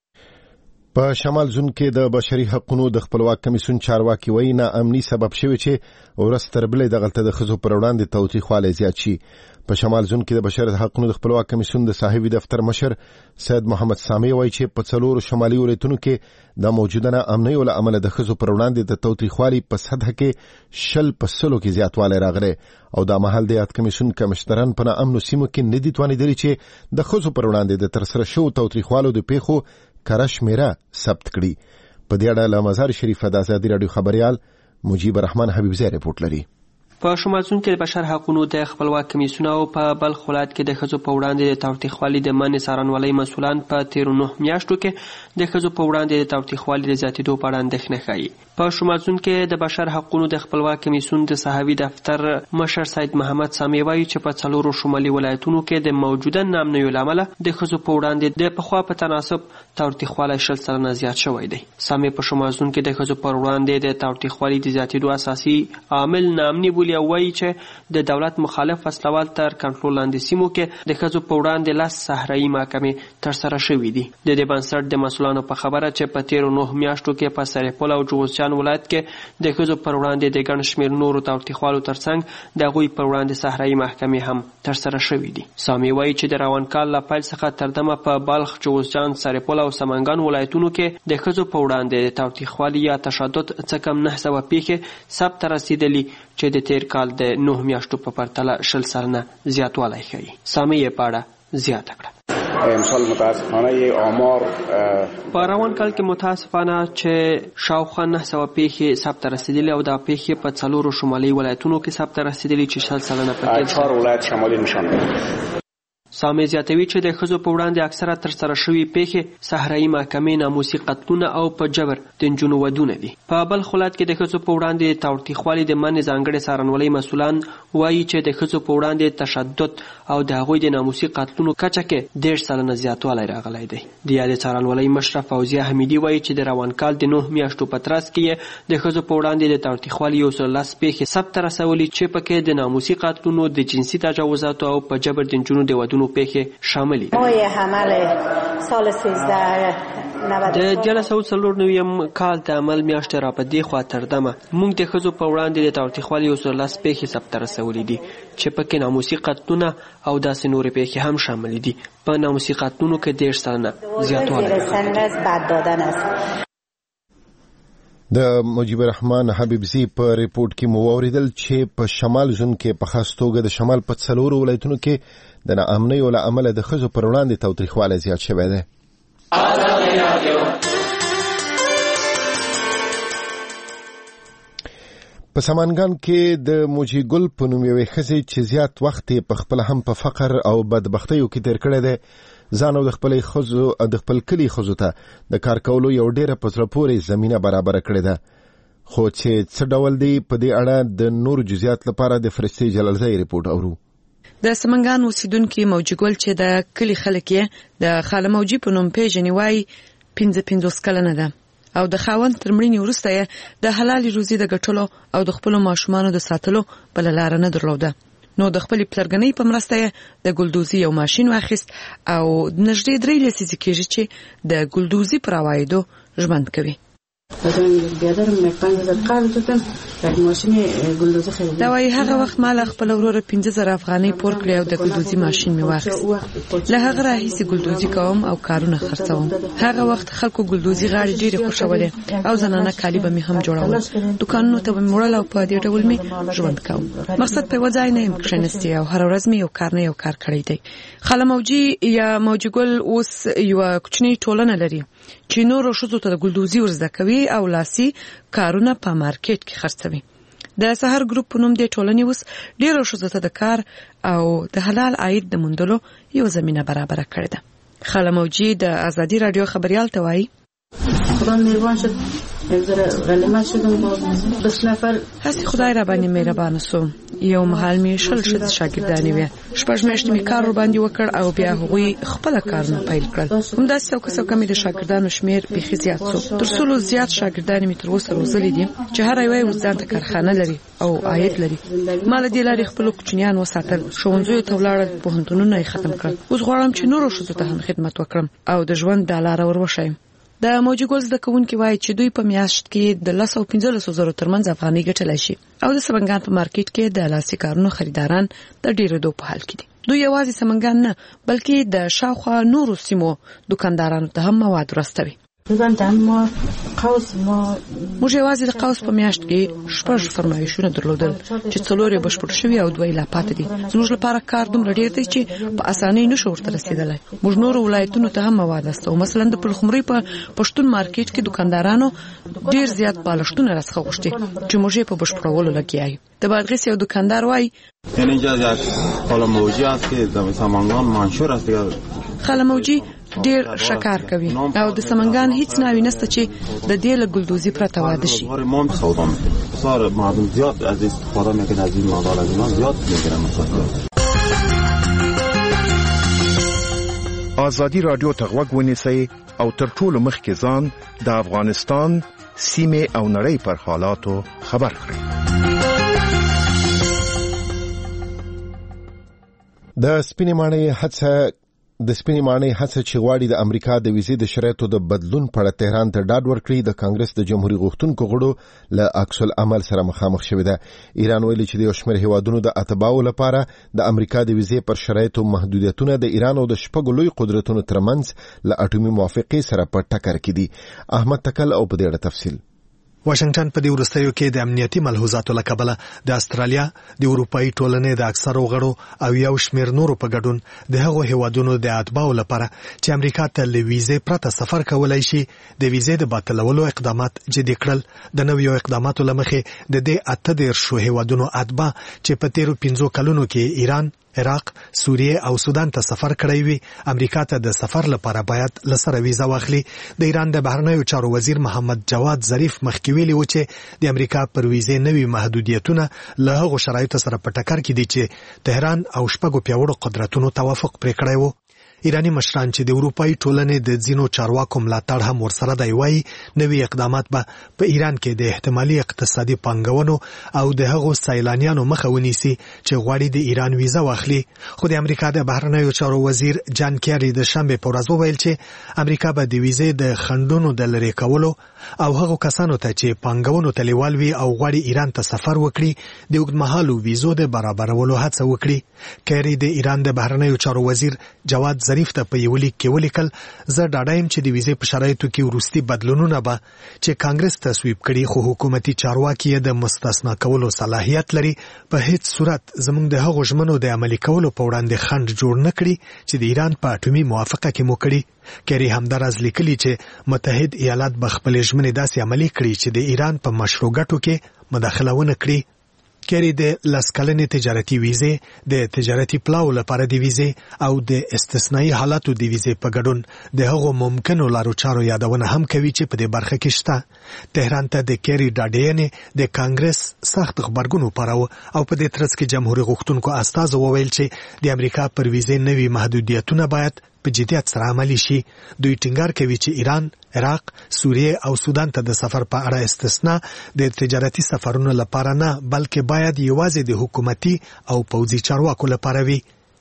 په شمال زون کې د بشري حقوقو د خپلواک کمیسیون چارواکي وایي نا امني سبب شوی چې ورستر بلې د غلطه د خزو پر وړاندې توثیقواله زیات شي. په شمال زون کې د بشري حقوقو د خپلواک کمیسیون د صاحبي دفتر مشر سید محمد سامي وایي چې په څلورو شمالي ولایتونو کې د موجوده نا امني ول عمل د خزو پر وړاندې د توثیقوالي په سطح کې شل په سلو کې زیاتواله راغله او د محل د یاد کمیسیون کمشنران په امنو سیمو کې ندی توانیدلی چې د خزو پر وړاندې د ترسره شو توثیقوالو د پیښو کرش میرا ثبت کړي. په دې اړه له مزار شریف د ازادي رادیو خبريال مجيب الرحمن حبيب زی رپورټ لري. په شمال زون کې د بشر حقوقو د خپلواک کمیسیون او په بلخ ولایت کې د ښځو په وړاندې د تاوتریخوالي د منع څارنوالۍ مسؤلان په تیرو نهه میاشتو کې د ښځو په وړاندې د تاوتریخوالي د زیاتېدو په اړه اندېښنه ښیي. په شمال زون کې د بشر حقوقو د خپلواک کمیسیون د صحوي دفتر مشر سید محمد سامي وایي چې په څلورو شمالي ولایتونو کې د موجوده ناامنیو له امله د ښځو په وړاندې د پخوا په تناسب تاوتریخوالی شل سلنه زیات شوی دی. سامي په شمال زون کې د ښځو پر وړاندې د تاوتریخوالي د زیاتېدو اساسي عامل ناامني بولي او وایي چې د دولت مخالف وسلوال تر کنټرول لاندې سیمو کې د ښځو په وړاندې لس صحرایي محکمې ترسره شوي دي. د دې بنسټ د مسؤلانو په خبره چې په تیرو نهه میاشتو کې په سرپل او جوزجان ولایت کې د ښځو پر وړاندې د ګڼ شمېر نورو تاوتریخوالو ترڅنګ د هغوی پر وړاندې صحرایي محکمې هم ترسره شوي دي. سامي وایي چې د روان کال له پیل څخه تر دمه په بلخ، جوزجان، سرپل او سمنګان ولایتونو کې د ښځو په وړاندې د تاوتریخوالي یا تشدد څه کم نه سوه پیښې ثبت رسیدلي چې د تیر کال د نهه میاشتو په پرتله شل سلنه زیاتوالی ښیي. سامي یې په اړه زیاته کړه. امسال متاسفانه یه آمار په روان کال کې متاسفانه چې شاوخوا نه سوه پیښې ثبت رسیدلي او دا پیښې په څلورو شمالي ولایتونو کې ثبت رسیدلي چې شل سلنه پکې چهار ولایت شمالي نشان دي. سامي زیاتوي چې د ښځو په وړاندې اکثره ترسره شوي پیښې صحرایي محکمې، ناموسي قتلونه او په جبر د نجونو ودونه دي. په بلخ ولایت کې د ښځو په وړاندې تاوتریخوالي د منع ځانګړې څارنوالۍ مسؤلان وایي چې د ښځو په وړاندې تشدد او د هغوی د ناموسي قتلونو کچه کې دېرش سلنه زیاتوالی راغلی دی. د یادې څارنوالۍ مشره فوزیه حمیدي وایي چې د روان کال د نهه میاشتو په ترڅ کې یې د ښځو په وړاندې د تاوتریخوالي یو سل لس پیښې ثبت رسولي چې پکې د ناموسي قتلونو، د جنسي تجاوزاتو او په جبر د نجونو د ودونو پیښې شامل دي. د دیارلس سوه څلور نویم کال د عمل میاشتې را په دې خوا تر دمه موږ د ښځو په وړاندې د تاوتریخوالي یو سل لس پیښې ثبت رسولي دي چې پکې ناموسي قتلونه او داسې نورې پیښې هم شامل دي. په ناموسي قتلونو کې دېرش سلنه زیاتوالی. د مجيب الرحمن حبيب زی په ریپورت کې مو اوریدل چې په شمال زون کې په خاص توګه د شمال په څلورو ولایتونو کې د ناامنۍ له امله د ښځو پر وړاندې تاوتریخوالی زیات شوی دی. په سمنګان کې د موجي ګل په نوم یوې ښځې چې زیات وخت یې په خپله هم په فقر او بدبختیو کې تیر کړی دی، ځان او د خپلې ښځو د خپل کلي ښځو ته د کار کولو یو ډېره په زړه پورې زمینه برابره کړې ده. خو چې څه ډول دی په دې اړه د نورو جزئیات لپاره د فرشتې جلالزی ریپورټ اورو. د سمنګان اوسیدونکي موجي ګل چې د کلي خلک یې د خاله موجي په نوم پیژني وایي پنځه پنځوس کلنه ده او د خاوند تر مړینې وروسته یې د حلالې روزي د ګټلو او د خپلو ماشومانو د ساتلو بله لاره نه درلوده. نو د خپلې پلرګنۍ په مرسته یې د ګلدوزي یو ماشین واخیست او نږدې درې لسیزې کېږي چې د ګلدوزي پر عوایدو ژوند کوي. دا وايي هغه وخت مال خپل ورور پنځه زره افغانۍ پور کړی او د ګلدوزي ماشين می واخیست. له هغه راهیسې ګلدوزي کوم او کارونه خرڅوم. هغه وخت خلکو ګلدوزي غاړي ډېرې خوښولې او زنانه کالي به می هم جوړول. دکانونو ته به موړل او په دې ډول می ژوند کوم. مقصد په وځای نه امکانستي او هر ورځ می یو کار نه یو کار کړی دی. خاله موجي یا موجي ګل اوس یو کوچنی ټولنه لري چې نور شوزو ته ګلدوزي ورزده کوي او لاسي کارونه په مارکیټ کې خرڅوي. د سحر ګروپ په نوم د ټولنې اوس ډیرو شوزو ته د کار او د حلال عاید د موندلو یو زمينه برابر کړې ده. خاله موجي د ازادي رادیو خبريال ته وایي خدا مهربان شد زره غلمت شدم با بس نفر هستی خدای را باندې مهربان سو. یو محل می شل شد شاګردانی وي. شپږ میاشتې می کار ور باندې وکړ او بیا هغوی خپل کارونه پیل کړل. هم دا څو کسو کمی د شاګردانو شمیر به زیات سو. تر څو زیات شاګردان می تر اوسه روزلې دي چې هر یو ځان ته کارخانه لري او عاید لري. مال دې لري خپل کوچنیان وساتل. شونځو ته ولاړ په هنتونونه ختم کړل. اوس غواړم چې نور شوزو ته هم خدمت وکړم او د ژوند د لار ور وشم. د موجي ګل د کوونکې وایي چې دوی په میاشت کې د لس او پنځلس زره ترمنځ افغانۍ ګټلای شي او د سمنګان په مارکیټ کې د لاسي کارونو خریداران د ډیرو دوه په حال کې دي. دوی یوازې سمنګان نه بلکې د شاوخوا نورو سیمو دکاندارانو ته هم مواد ورستوي. موږ یوازې د قوس په میاشت کې شپږ فرمایشونه درلودل چې څلور یې بشپړ شوي او دوه یې لا پاتې دي. زموږ لپاره کار دومره ډېر دی چې په اسانۍ نشو ورته رسېدلی. موږ نورو ولایتونو ته هم مواد استوو. مثلا د پلخمرۍ په پښتون مارکیټ کې دکاندارانو ډېر زیات بالښتونه راڅخه غوښتي چې موږ یې په بشپړولو لګیا یو. د بادغیس یو دکاندار وایي اینجا یک خاله موجی است که در سمنگان منشور است. خاله موجی ډیر شکار کوي او د سمنګان هیڅ ناوی نسته چې د دې له ګلدوزي پرته واده شي. ما سودا سار مردم زیاد از استفاده میکنه از این مقدار از اینا زیاد میگیرن. آزادی رادیو ته غوږ ونیسئ او تر ټولو مخکې ځان د افغانستان سیمې او نړۍ پر حالاتو خبر کړئ. د سپینې ماڼۍ هڅه د سپینې ماڼۍ هڅه چې غواړي د امریکا د ویزې د شرایطو د بدلون په اړه تهران ته ډاډ ورکړي د کانګرس د جمهوریت غوښتونکو غړو له عکس العمل سره مخامخ شوې ده. ایران ویلي چې د یو شمېر هیوادونو د اتباعو لپاره د امریکا د ویزې پر شرایطو محدودیتونه د ایران او د شپږو لوی قدرتونو ترمنځ له اټومي موافقې سره په ټکر کې دي. احمد تکل او په دې اړه تفصیل. واشنگټن په دې وروستیو کې د امنیتي ملحوظاتو له کبله د استرالیا د اروپאי ټولنې د اکثرو غړو او یو شمېر نورو په ګډون د هغو هیوادونو د اتباعو لپاره چې امریکا ته له ویزې پرته سفر کولای شي د ویزې د باطلولو اقدامات جدي کړل. د نویو اقداماتو له مخې د دې اته دېرشو هیوادونو اتباع چې په تیرو پنځو کلونو کې ایران، عراق، سوریه او سودان ته سفر کړی وي امریکا ته د سفر لپاره باید لسره ویزا واخلي. د ایران د بهرنیو چارو وزیر محمد جواد ظریف مخکې ویلي و چې د امریکا پر ویزې نوي محدودیتونه له هغو شرایطو سره په ټکر کې دي چې تهران او شپږو پیاوړو قدرتونو توافق پرې کړی و. ایرانی مشران چې د اروپאי ټولنې د ځینو چارواکو ملاتړ هم ورسره دی وایي نوي اقدامات به په ایران کې د احتمالي اقتصادي پانګونو او د هغو سیلانیانو مخه ونیسي چې غواړي د ایران ویزا واخلي. خو د امریکا د بهرنیو چارو وزیر جان کیری د شنبه په ورځ وویل چې امریکا به د ویزې د خنډونو د لرې کولو او هغو کسانو ته چې پانګونو ته لیوال وي او غواړي ایران ته سفر وکړي د اوږدمهالو ویزو د برابرولو هڅه وکړي. کیری د ایران د بهرنیو چارو وزیر جواد ظریف ته په یو لیک کې ولیکل زه ډاډه یم چې د ویزې په شرایطو کې وروستي بدلونونه به چې کانګرس تصویب کړي خو حکومتي چارواکي یې د مستثنا کولو صلاحیت لري په هیڅ صورت زموږ د هغو ژمنو د عملي کولو په وړاندې خنډ جوړ نه کړي چې د ایران په اټومي موافقه کې مو کړي. کیری همداراز لیکلي چې متحد ایالات به خپلې ژمنې داسې عملي کړي چې د ایران په مشروع ګټو کې مداخله ونه کړي. کیری د لس کلنې تجارتي ویزې د تجارتي پلاو لپاره د ویزې او د استثنایی حالاتو د ویزې په ګډون د هغو ممکنو لارو چارو یادونه هم کوي چې په دې برخه کې شته. تهران ته د کیری ډاډینې د کانګرس سخت خبرګون وپاراوه او په دې ترڅ کې جمهوریت غوښتونکو استازو وویل چې د امریکا پر ویزې نوي محدودیتونه باید په جدیت سره عملي شي. دوی ټینګار کوي چې ایران، عراق، سوریه او سودان ته د سفر په اړه استثنا د تجارتي سفرونو لپاره نه بلکې باید یوازې د حکومتي او پوځي چارواکو لپاره وي.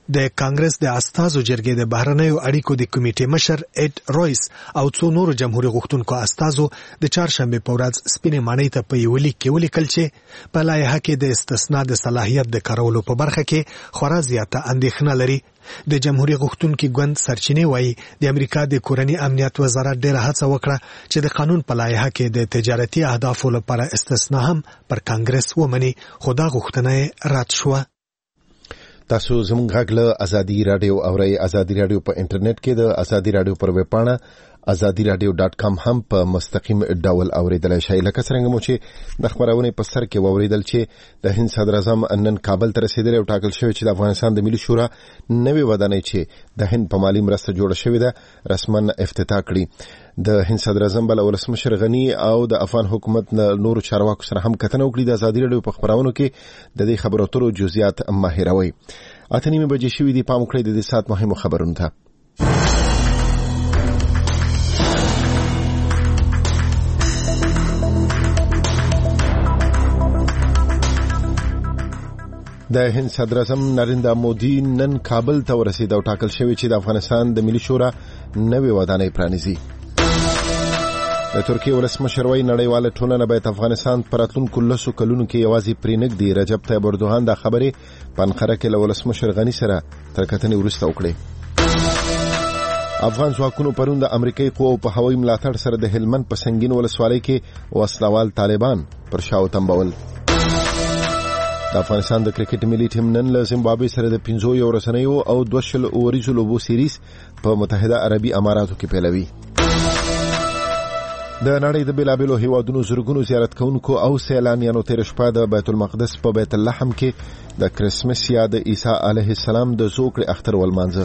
د کانګرس د استازو جرګې د بهرنیو اړیکو د کمیټې مشر اډ رويس او څو نورو جمهوریت غوښتونکو استازو د چهارشنبه په ورځ سپینې ماڼۍ ته په یو لیک کې ولیکل چې په لایحه کې د استثناء د صلاحیت د کارولو په برخه کې خورا زیاته اندېښنه لري. د جمهوریت غوښتونکو ګوند سرچینې وایي د امریکا د کورنی امنیت وزارت ډېره هڅه وکړه چې د قانون په لایحه کې د تجارتي اهدافو لپاره استثناء هم پر کانګرس ومني، خو دا غوښتنه رد شوه. تاسو زموږ غږ له ازادي رادیو اورئ. ازادي رادیو په انټرنیټ کې د ازادي رادیو پر ویب پاڼه ازادي رادیو ډاټ کام هم په مستقیم ډول اوریدلای شئ. لکه څنګه مو چې د خبرونې په سر کې واوریدل چې د هند صدر اعظم نن کابل ته رسیدلی او ټاکل شوی چې د افغانستان د ملي شورا نوې ودانۍ چې د هند په مالي مرسته جوړه شوې ده رسما افتتاح کړي. د هند صدر اعظم بل ولسمشر غنی او د افغان حکومت نورو چارواکو سره هم کتنه وکړي. د ازادي رادیو په خبرونو کې د دې خبرو اترو جزئیات ماهروي. اته نیمه بجې شوې دي. پام وکړئ د دې سات مهمو خبرونو ته. د هند صدر اعظم نریندرا مودي نن کابل ته ورسید او ټاکل شوی چې د افغانستان د ملي شورا نوې ودانۍ پرانیزي. د ترکیه ولسمشر وایي نړیواله ټولنه باید افغانستان پر راتلونکو لسو کلونو کې یوازې پرېنږدي. رجب طیب اردوغان دا خبرې په انقره کې له ولسمشر غني سره تر کتنې وروسته وکړې. افغان ځواکونو پرون د امریکایي قواو په هوایي ملاتړ سره د هلمند په سنګین ولسوالۍ کې وسلوال طالبان پر شاو تمبول. د افغانستان د کرکټ ملي ټیم نن له زیمبابوې سره د پنځو یو رسنیو او دوه شل اوریزو لوبو سیریز په متحده عربي اماراتو کې پیلوي. د نړۍ د بیلابیلو هیوادونو زرګونو زیارت کوونکو او سیلانیانو تیر شپه د بیت المقدس په بیت اللحم کې د کرسمس یا د عیسی علیه السلام د زوکړې اختر ولمانځه.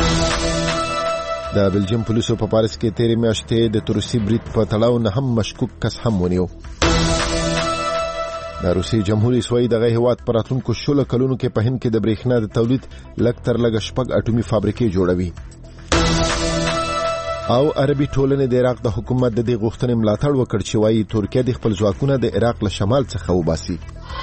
د بلجیم پولیسو په پاریس کې تیرې میاشتې د تروسي برید په تړاو نه هم مشکوک کس هم ونیو. د روسي جمهوریت سوی دغه هیواد پر راتلونکو شلو کلونو کې په هند کې د برېښنا د تولید لږ تر لږه شپږ اټومي فابریکې جوړوي. او عربي ټولنې د عراق د حکومت د دې غوښتنې ملاتړ وکړ چې وایي ترکیه د خپل ځواکونه د عراق له شمال څخه وباسي.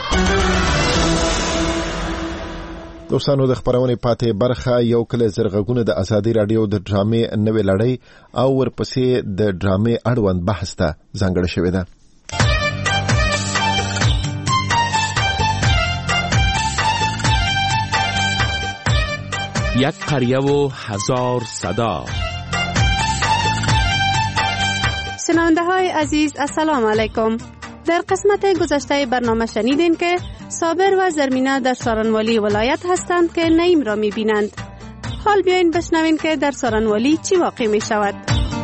دوستانو د خبرونې پاتې برخه یو کله زرغونه د ازادي رادیو د ډرامې نوې لړۍ او ورپسې د ډرامې اړوند بحث ته ځانګړې شوې ده. یک قریه و هزار صدا. شنونده های عزیز السلام علیکم. در قسمت گذشته برنامه شنیدین که صابر و زرمینه در سارنوالی ولایت هستند که نعیم را می بینند. حال بیاین بشنوین که در سارنوالی چی واقع می شود.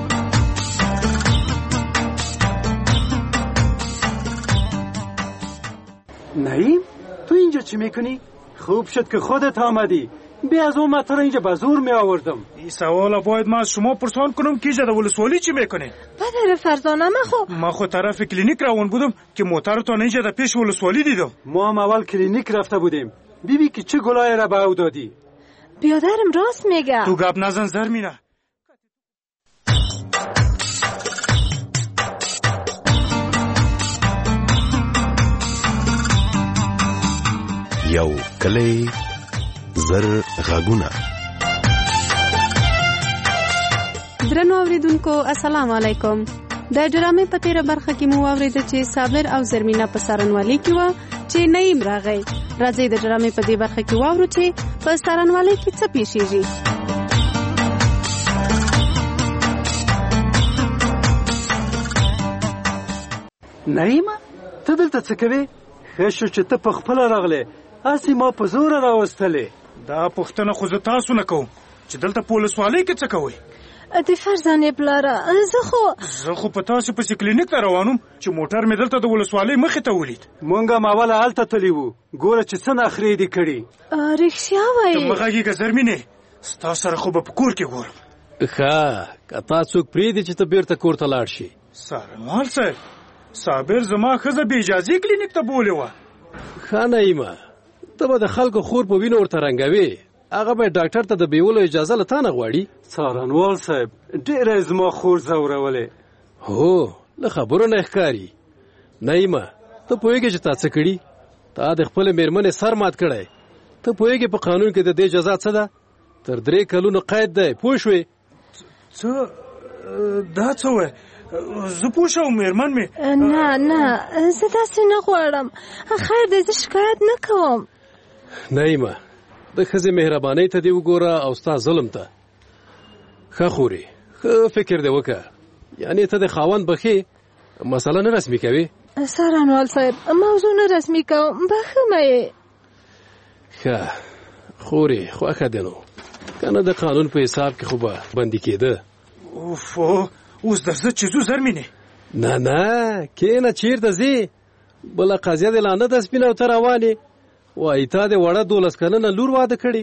نعیم تو اینجا چی میکنی؟ خوب شد که خودت آمدی. بیا از اون مطر اینجا به زور می آوردم. این سوالا باید من از شما پرسان کنم که اینجا در ولسوالی چی میکنه؟ پدر فرزانه من خب من خود طرف کلینیک روان بودم که موترتان اینجا در پیش ولسوالی دیدم. ما هم اول کلینیک رفته بودیم. بیبی که چه گلای را به او دادی؟ بیادرم راست میگه. تو گپ نزن زرمینه. یو کلی زر غاګونه. درنو اوریدونکو السلام علیکم. د ډرامې په تیره برخه کې مو واوریده چې صابر او زرمینه په سارنوالي کې و چې نعیم راغی. راځي د ډرامې په دې برخه کې واورو چې په سارنوالي کې څه پیښیږي. نعیمه ته دلته څه کوې؟ ښه شو چې ته په خپله راغلې. هسې ما په زوره راوستلې. دا پوښتنه خو زه تاسو نه کوم چې دلته په ولسوالۍ کې څه کوئ؟ د فرزانې پلاره زه خو زه خو په تاسو پسې کلینیک ته روانم چې موټر مې دلته د ولسوالۍ مخې ته ولید. مونږ هم اوله هلته تللي وو. ګوره چې څه نخرې دې کړي. رښتیا وایې؟ ته مه غږېږه زرمینې، ستا سره خو به په کور کې ګورم. ښه که تا څوک پرېږدي چې ته بیرته کور ته لاړ شي. سارنوال صاحب، صابر زما ښځه بې اجازې کلینیک ته بولې وه. ښه نعیمه ته به د خلکو خور په وینو ورته رنګوې. هغه به ډاکټر ته د بیولو اجازه له تا نه غواړي. څارنوال صاحب ډېره زما خور ځورولې. هو له خبرو نه ښکاري. نعیمه ته پوهېږې چې تا څه کړي؟ تا د خپلې مېرمنې سر مات کړی ته پوهېږې په قانون کې د دې جزا څه ده؟ تر درې کلونو قید دی. پوه شوې؟ څه دا څه وایې؟ زه پوه شوم مېرمن مې. نه نه زه داسې نه غواړم. خیر دی زه شکایت نه کوم. نعیمه د ښځې مهربانۍ ته دې وګوره او ستا ظلم ته. ښه خورې ښه فکر دې وکړه. یعنې ته د خاوند بخې مسله نه رسمي کوې؟ څارنوال صاحب موضوع نه رسمي کوم بخښمه یې. ښه خورې خوښه دې نو که نه د قانون په حساب کې خو به بندي کېده. اوف اوس درځه چې ځو زرمینې. نه نه کېنه چېرته ځې؟ بله قضیه دې لا نه ده سپینه او ته روانې وایي تا دې وړه دولس کلنه لور واده کړې.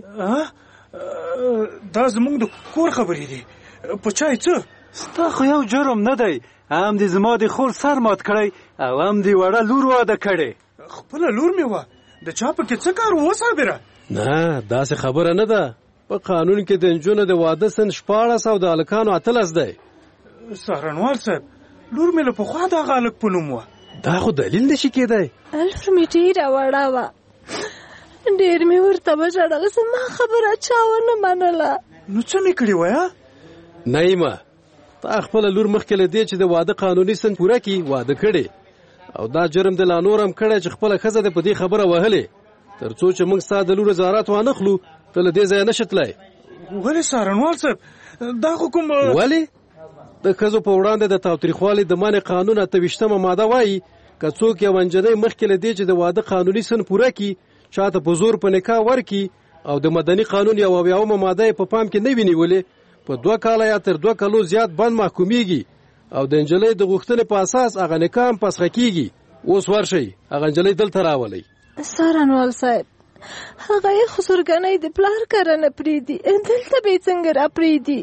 دا زموږ د کور خبرې دي. په چای څه؟ ستا خو یو جرم نه دی. هم دې زما د خور سر مات کړی او هم دې وړه لور واده کړې. خپله لور مې وه د چا پکې څه کار و صابره؟ نه داسې خبره نه ده. په قانون کې د نجونو د واده سن شپاړس او د هلکانو اتلس دی. څارنوال صاحب لور مې له پخوا دغه هلک په نوم وه. دا خو دلیل نشي کېدی. لور مې ډېره وړه وه. ډېر مې ورته وژړل. زما خبره چا ونه منله. نو څه مې کړي وایه؟ نعیمه تا خپله لور مخکې له دې چې د واده قانوني سن پوره کړي واده کړې او دا جرم دې لا نور هم کړی چې خپله ښځه دې په دې خبره وهلې تر څو چې موږ ستا د لور وزارت وانخلو ته له دې ځایه نشې تللی. ولې څارنوال صاحب دا خو کوم ولې د ښځو په وړاندې د تاوتریخوالي د منع قانون اته ویشتمه ماده وایي که څوک یوه نجلۍ مخکې له دې چې د واده قانوني سن پوره کړي چاته په زور په نکاح ورکړي او د مدني قانون یوه اویاومه ماده یې په پام کې نه وي نیولې په دوه کاله یا تر دوه کالو زیات بند محکومیږي او د نجلۍ د غوښتنې په اساس هغه نکاح هم فسخه کیږي. اوس ورشئ هغه نجلۍ دلته راولئ. څارنوال صاحب هغه یې خسرګنۍ د پلار کره نه پرېږدي دلته به یې څنګه را پرېږدي؟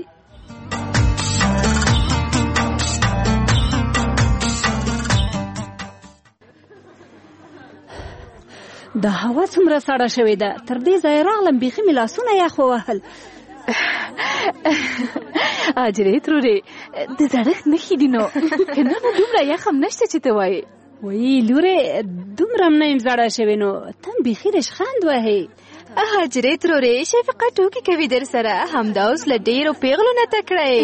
دا هوا څومره سړه شوې ده. تر دې ځایه راغلم بیخي مې لاسونه یخ ووهل. اجرې ترورې د زړښت نښې دي نو که نه نو دومره یخ هم نشته چې ته وایې. وایي لورې دومره هم نه یم زړه شوې نو ته هم بیخي رشخند وهې. اجرې ترورې شفقه ټوکې کوي در سره همدا اوس له ډېرو پیغلو نه تکړه یې.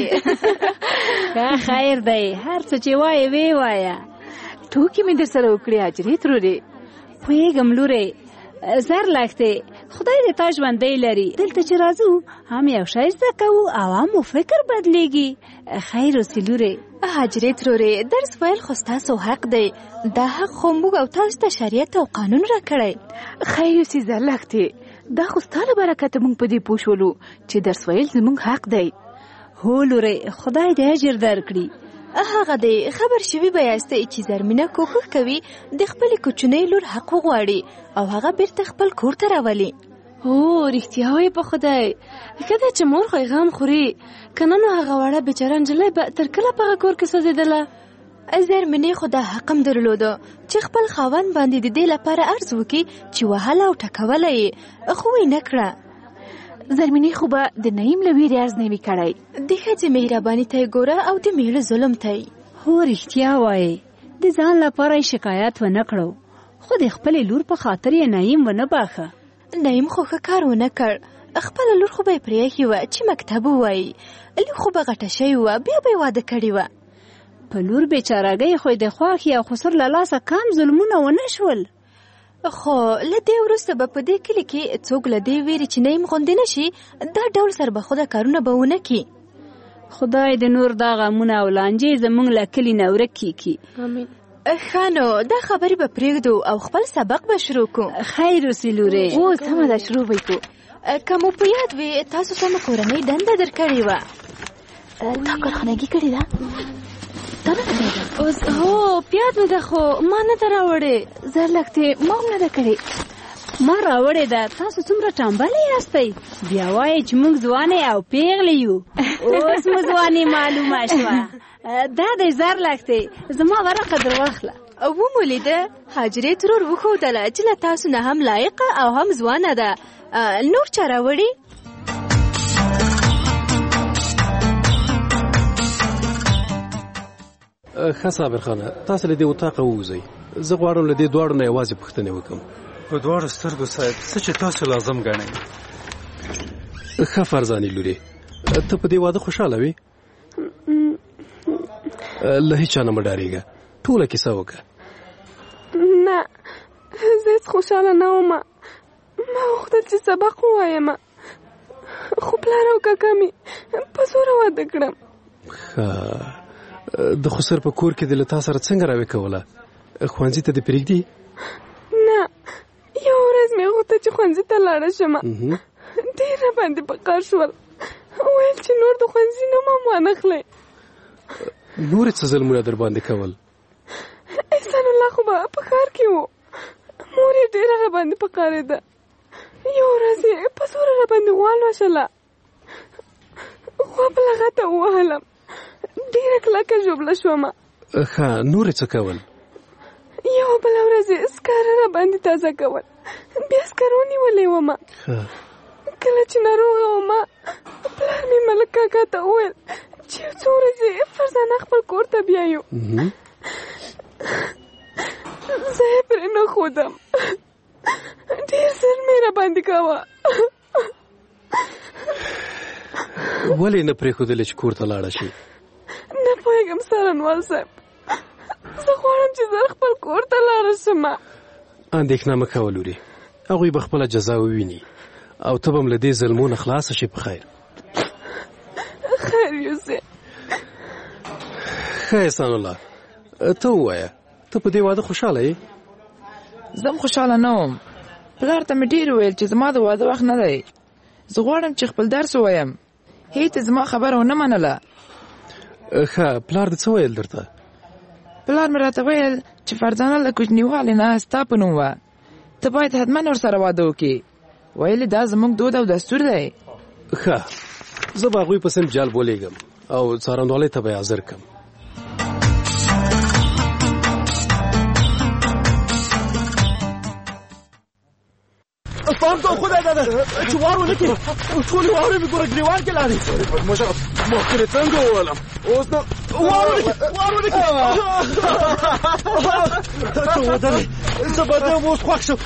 خیر دی هر څه چې وایې ویې وایه. ټوکې مې در سره وکړې اجرې ترورې. پوهېږم لورې زر لښتې خدای دې تا ژوندی لري. دلته چې راځو هم یو شی زده کوو او هم مو فکر بدلیږي. خیر اوسې لورې. حجرې ترورې درس ویل خو ستاسو حق دی. دا حق خو موږ او تاسو ته شریعت او قانون راکړی. خیر اوسې زر لښتې دا خو ستا له برکته موږ په دې پوه شولو چې درس ویل زموږ حق دی. هو لورې خدای دې اجر درکړي. هغه دی خبر شوي به یاستئ چې زرمینه کوښښ کوي د خپلې کوچنۍ لور حق وغواړي او هغه بیرته خپل کور ته راولي. هو رښتیا وایې په خدای ښه ده چې مور خو یې غم خوري که نه نو هغه وړه بېچاره نجلۍ به تر کله په هغه کور کې سوځېدله. زرمینې خو دا حق هم درلوده چې خپل خاوند باندې د دې لپاره عرض وکړي چې وهله او ټکوله یې خو یې نه کړه. زرمینې خو به د نعیم له ویرې عرض نه وي کړی. د ښځې مهرباني ته یې ګوره او د میړه ظلم ته یې. هو رښتیا وایې د ځان لپاره یې شکایت ونه کړو خو د خپلې لور په خاطر یې نعیم ونه باښه. نعیم خو ښه کار ونه کړ. خپله لور خو به یې پرېښې وه چې مکتب ووایي. لور خو به غټه شوې وه بیا به یې واده کړې وه. په لور بېچارهګۍ خو د خوښې او خسر له لاسه کم ظلمونه ونه شول. خو له دې وروسته به په دې کلي کې څوک له دې ویرې چې نعیم غوندې نه شي دا ډول سربخوده کارونه به ونه کړي. خدای د نور دا غمونه او لانجې زموږ له کلي نه ورک کړي. امین. ښه نو دا خبرې به پرېږدو او خپل سبق به شروع کړو. خیر اوسې لورې. اوس سمه ده شروع به یې کړو. که مو په یاد وي تاسو سمه کورنۍ دنده در کړې وه. تا کارخانګي کړې ده؟ اوس هو پیاد مې ده خو ما نه ده راوړې. زر لښتې ما هم نه ده کړې. ما راوړې ده. تاسو څومره ټامبلې یاستئ بیا وایئ چې موږ ځوانې او پیغلې یو. اوس مو ځوانې معلومه شوه. دا دی زر لښتې زما ورقه در واخله. ومو لیده حاجرې ترور وښودله چې له تاسو نه هم لایقه او هم ځوانه ده. نور چا راوړې؟ ښه صابر خانه تاسو له دې اتاقه ووځئ. زه غواړم له دې دواړو نه یوازې پوښتنې وکړم. په دواړو سترګو صاحب څه چې تاسو لازم ګڼئ. ښه فرزانې لورې، ته په دې واده خوشحاله وې؟ له هیچا نه مه ډارېږه، ټوله کیسه وکړه. نه زه هېڅ خوشحاله نه وم. ما غوښتل چې سبق ووایم، خو پلار او کاکا مې په زوره واده کړم. ښه، د خسر په کور کې دې له تا سره څنګه راوې کوله؟ ښوونځي ته دې پرېږدي؟ نه، یو ورځ مې غوښتل چې ښوونځي ته لاړه شم، ډېر راباندې په قهر شول، ویل چې نور د ښوونځي نوم هم وانخلئ. نورې څه ظلمونه در باندې کول؟ احسان الله خو به په ښار کې و، مور یې ډېره راباندې په قهرېده. یو ورځ یې په زوره راباندې غوا لوشله، غوا په لغته ووهلم، ډېره کلکه ژوبله شومه. ښه، نورې څه کول؟ یو بله ورځ یې سکاره راباندې تازه کول، بیا سکاره ونیولې ومه. کله چې ناروغه ومه، پلار مې ملک کاکا ته وویل چې یو څو ورځې فرزانه خپل کور ته بیایو. زه یې پرې نه ښودم، ډېر ظلم یې راباندې کاوه. ولې نه پرېښودلې چې کور ته لاړه شي؟ نه پوهېږم څارنوال صاحب، زه غواړم چې زه خپل کور ته لاړه شم. اندېښنه مه کوه لورې، هغوی به خپله جزا وویني او ته به هم له دې ظلمونه خلاصه شي په خیر. خیر یوسف. ښه احسان الله، ته ووایه، ته په دې واده خوشحاله یې؟ زه هم خوشحاله نه وم. پلار ته مې ډېر وویل چې زما د واده وخت نه دی. زه غواړم چې خپل درس ووایم، هېڅ زما خبره ونه منله. ښه، پلار دې څه ویل درته؟ پلار مې راته ویل چې فرزانه له کوچنیوالي نه ستا په نوم وه، ته باید حتما ورسره واده وکړې. ویلې دا زموږ دود او دستور دی. ښه، زه به هغوی پسې جال بولېږم او څارنوالۍ ته به یې حاضر کړم. پام کوه خدای داده چې وار ونه کړي، ټولې واورې مې ګوره ګریوان کې لاړې. بدماشه مخکې دې څنګه وولم، اوس نو وار ونه کړي، وار ونه کړي. ته ودرې، زه به دې اوس خوښ شم.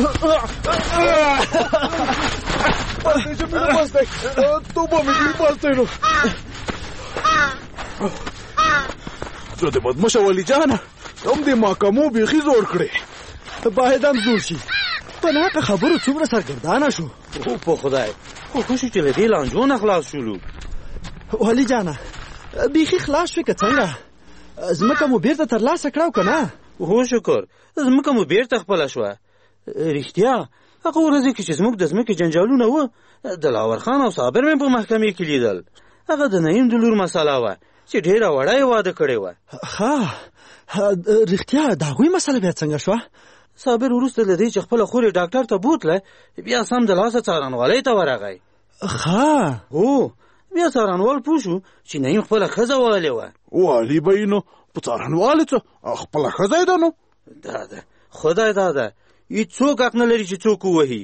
بس دی چې مینه بس دی، توبه مې دې بس دی. نو زه دې بدماشه ولي جانه هم دې محکمو بیخي زور کړې، باید هم زور شي. په ناکه خبرو څومره سرګردانه شو. او په خدای، خو ښه شو چې له دې لانجو نه خلاص شولو. ولي جانه بیخي خلاص شوې که څنګه؟ ځمکه مو بیرته ترلاسه کړه او که نه؟ هو شکر، ځمکه مو بیرته خپله شوه. رښتیا هغه ورځې کې چې زموږ د ځمکې جنجالونه وه، دلاور خان او صابر مې په محکمې کې لیدل. هغه د نعیم د لور مسله وه چې ډېره وړه یې واده کړې وه. ښه، رښتیا د هغوی مسله بیا څنګه شوه؟ صابر وروسته له دې چې خپله خور یې ډاکټر ته بوتله، بیا سم د لاسه څارنوالۍ ته ورغی. ښه، هو، بیا څارنوال پوه شو چې نعیم خپله ښځه والې وه. والي به یې نو په څارنوالۍ څه خپله ښځه یې ده. نو دا ده خدای دا ده، هېڅوک حق نه لري چې څوک ووهي.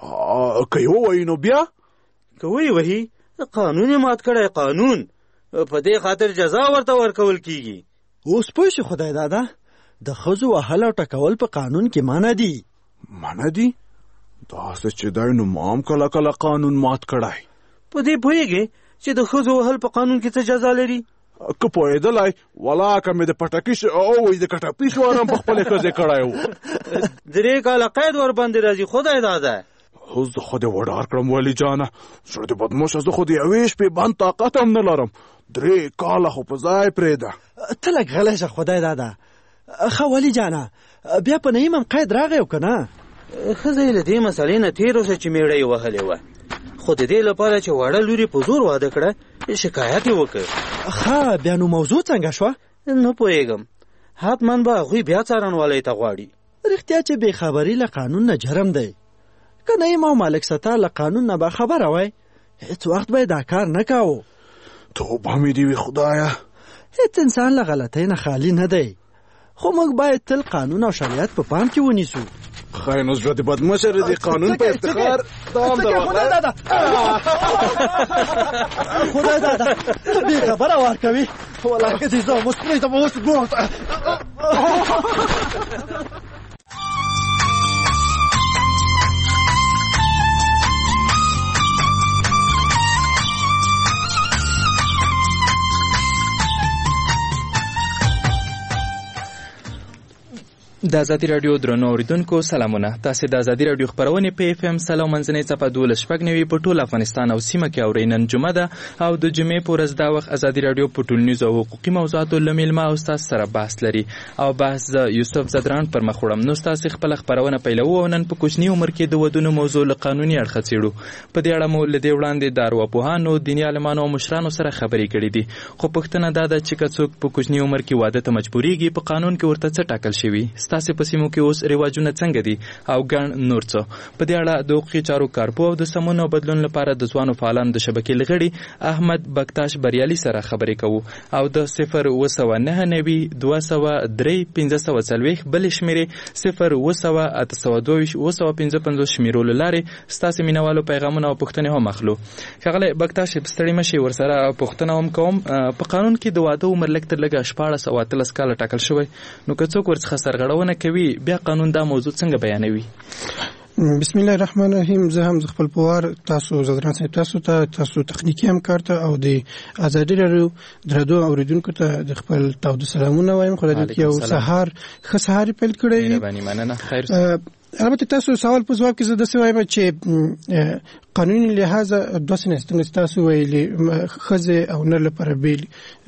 که یې ووهي نو بیا؟ که ویې وهي، قانون یې مات کړی، قانون. په دې خاطر جزا ورته ورکول کېږي. اوس پوه شو خدای داده، د ښځو وهل او ټکول په قانون کې منع دي. منع دي؟ داسې چې دی نو ما هم کله کله قانون مات کړی. په دې پوهېږې چې د ښځو وهل په قانون کې څه جزا لري؟ که پوهېدلی ولاکه مې د پټکي او د کټپي شوار هم په خپلې ښځې کړی و. درې کاله قید ورباندې راځي. خدای داده، اوس زه خو دې وډار کړم ولي جانه، زړه دې بدموشه، زه خو د یوې شپې بند طاقت هم نه لرم. درې کاله خو په ځای پرېږده. ته لږ غلی شه خدای داده. ښه ولي جانه، بیا په نعیم هم قید راغی او که نه؟ ښځه یې له دې مسلې نه تېر اوسه چې مېړه یې وهلې وه، خو د دې لپاره چې وړه لور یې په زور واده کړه، شکایت یې وکړ. ښه، بیا نو موضوع څنګه شوه؟ نه پوهېږم، حتما به هغوی بیا څارنوالۍ ته غواړي. رښتیا چې بېخبري له قانون نه جرم دی. که نعیم او ملک ستار له قانون نه باخبره وای، هېڅ وخت به یې دا کار نه کاوه. توبه مې دې وي خدایه، هېڅ انسان له غلطۍ نه خالي نه دی، خو موږ باید تل قانون او شریعت په پام کې ونیسو. خیر نو زړه دې بدمشه د قانون په افتخار دوام درواخله. خدای داده خدای داده بې خبره وار کوي. ولاکه دې زه اوس پرېږدم، اوس ګوره. د ازادي رادیو درنو اوریدونکو سلامونه. تاسو د ازادي رادیو خبرونه په اف ام سلام منځنۍ صفه دولس شپږ نوي په ټول افغانستان او سیمه کې اورینن جمعه ده او د جمعې په ورځ دا وخت ازادي رادیو په ټولنیزو او حقوقي موضوعاتو لمیلما او تاسو سره بحث لري او بحث د یوسف زدران پر مخ وړم. نو تاسو خپل خبرونه پیلو او نن په کوچنی عمر کې د ودونو موضوع له قانوني اړخ څېړو. په دې اړه مو له دې وړاندې د ارواپوهانو، دیني عالمانو او مشرانو سره خبرې کړې دي. خو پوښتنه دا ده چې که څوک په کوچنی عمر کې واده ته مجبورېږي، په قانون کې ورته څه ټاکل شوي؟ ستاسو په سیمو کې اوس رواجونه څنګه دي او ګڼ نور څه؟ په دې اړه د حقوقي چارو کارپوه او د سمون او بدلون لپاره د ځوانو فعالانو د شبکې لغړي احمد بکتاش بریالي سره خبرې کوو او د صفر اوه سوه نهه نوي دوه سوه درې پنځه سوه څلوېښت بلې شمېرې صفر اوه سوه اته سوه دوه ویشت اوه سوه پنځه پنځوس شمېرو له لارې ستاسې مینهوالو پیغامونه او پوښتنې هم اخلو. ښاغلی بکتاش ستړي مه شئ، ورسره پوښتنه هم کوم. په قانون کې د واده عمر لږ تر لږه شپاړس او اتلس کاله ټاکل شوی، نو که څوک ورڅخه سرغړونه کوي بیا قانون دا موضوع څنګه بیانوي؟ بسم الله الرحمن الرحیم. زه هم خپل پوار تاسو زدران صاحب تاسو ته تاسو تخنیکی همکار ته او د ازادي رادیو درادو اوریدونکو ته د خپل تاود سلامونه وایم. خو د یو سهار ښه سهار پیل کړی. مهرباني مننه. خیر. البته تاسو سوال په جواب کې زه داسې وایم چې قانوني لحاظه دوه څه نه تاسو ویلي ښځې او نر لپاره بیل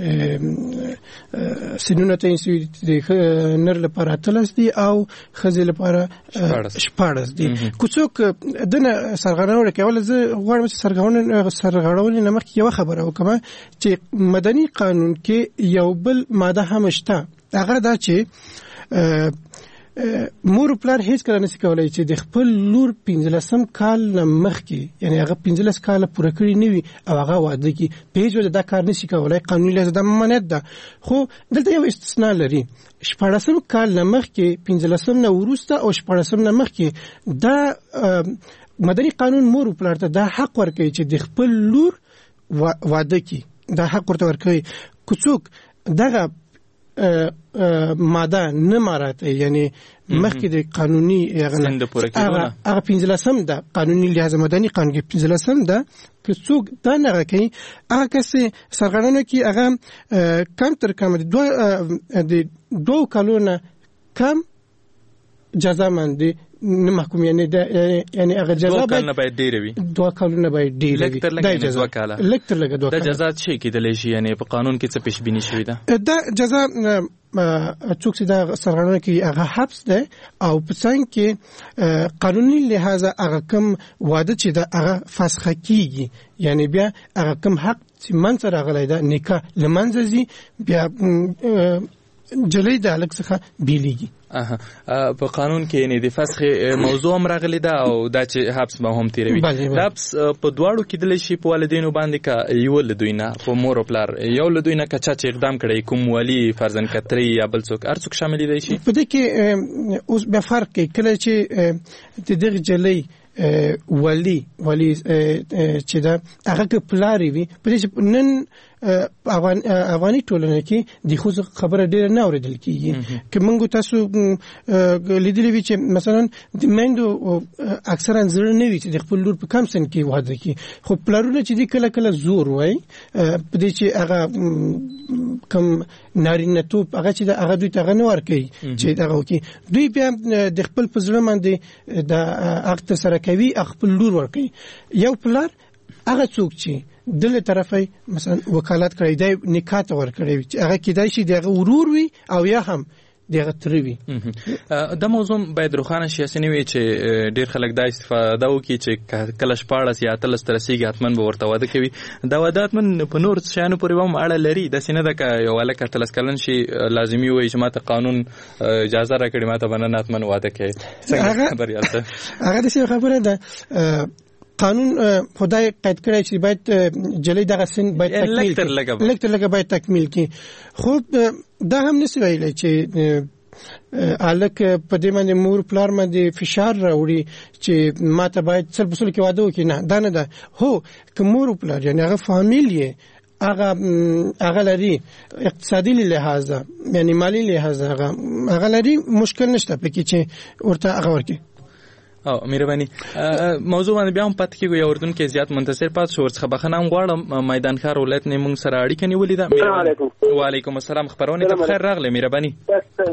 سنونه تعین شوي دي، نر لپاره اتلس دي او ښځې لپاره شپاړس دي. که څوک دنه سرغړونه کوي، زه غواړم چې سرغړونه سرغړونې نه مخکې یوه خبره وکړم چې مدني قانون کې یو بل ماده هم شته، هغه دا چې مور پلار هیڅ کله نشي کولای چې د خپل لور پنځلسم کال نه مخکې، یعنی هغه پنځلس کاله پوره کړي نه وي او هغه واده کړي، په هیڅ وجه دا کار نشي کولای. قانوني لحاظ دا ممانعت ده. خو دلته یو استثنا لري. شپاړسم کال نه مخکې، پنځلسم نه وروسته او شپاړسم نه مخکې دا مدني قانون مور پلار ته دا حق ورکوي چې د خپل لور واده کړي. دا حق ورته ورکوي. که څوک دغه ماده نه مراته، یعنی مخکې د قانوني هغه هغه پنځلسم ده، قانوني لحاظ مدني قانون کې پنځلسم ده، که څوک دا نه کوي هغه کس سرغړونه کوي هغه کم تر کم د دوه د دوه کالونو کم جزا مندي نه محکوم، یعنی دا یعنی هغه جزا باید باید ډیر وي. دوه کالونه باید ډیر وي. دا جزا کاله لکتر لګه دوه دا جزا څه کېدلی شي؟ یعنی په قانون کې څه پیش بینی شوی ده؟ دا جزا څوک چې دا سرغړونه کوي هغه حبس ده او په څنګ کې قانوني لحاظ هغه کم واده چې دا هغه فسخه کیږي، یعنی بیا هغه کم حق چې من سره راغلی ده نکاح لمنځه ځي، بیا جلۍ د هلک څخه بیلیږي. په قانون کې یعنی د فسخ موضوع هم راغلی ده او دا چې حبس به هم تیروي. دا حبس په دواړو کېدلی شي، په والدینو باندې که یو له دوی نه، په مور او پلار یو له دوی نه که چا چې اقدام کړی، کوم والي فرضاً کتري یا بل څوک، هر څوک شاملېدی شي. په دې کې اوس بیا فرق کوي کله چې د دغه جلۍ ولی ولی چې دا هغه که پلاری وي. په دې نن افغان افغاني ټولنه کې د خو خبره ډیره نه اوریدل کیږي. که موږ تاسو لیدلې وي چې مثلا د میندو اکثرا زړه نه وي چې د خپل لور په کم سن کې واده کوي، خو پلارونه چې د کله کله زور وای په دې چې هغه کم نارینه توپ هغه چې هغه دوی ته نه ورکوي چې هغه کوي، دوی بیا د خپل په زړه باندې د عقد سره کوي، خپل لور ورکوي. یو پلار هغه څوک چې دله طرفه مثلا وکالت کړی دی نکاح ته ورکړی چې هغه کېدای شي دغه ورور وي او یا هم دغه تره وي. دا موضوع باید روښانه شي، اسې نه وي چې ډېر خلک دا استفاده وکړي چې کله شپاړس یا اتلس ته رسېږي حتما به ورته واده کوي. دا واده حتما په نور شیانو پورې به هم اړه لري. داسې نه ده که یو هلک اتلس کلن شي لازمي ووایي چې ما ته قانون اجازه راکړې ما ته به نن حتما واده کوي. څنګه خبریال ته هغه داسې خبره ده. قانون خدای قید کړی چې باید جلۍ دغه سن باید تکمیل کړي، لکتر لګه باید تکمیل کړي. خو دا هم نشي ویلی چې الک په دې باندې مور پلار باندې فشار راوړي چې ماته باید سل په سل کې واده وکړي. نه، دا نه ده. هو که مور پلار یعنی هغه فامیل یې هغه هغه لري اقتصادي لحاظ یعنی مالی لحاظ هغه هغه لري، مشکل نشته پکې چې ورته هغه ورکړي. او مهرباني موضوع باندې بیا هم پاتې کېږو. یو اردن کې زیات منتصر پات شو، ورڅخه بخښنه هم غواړم. میدان ښار ولایت نه موږ سره اړیکه نیولې ده. السلام علیکم. وعلیکم السلام. خبرونه ته بخیر راغلی. مهرباني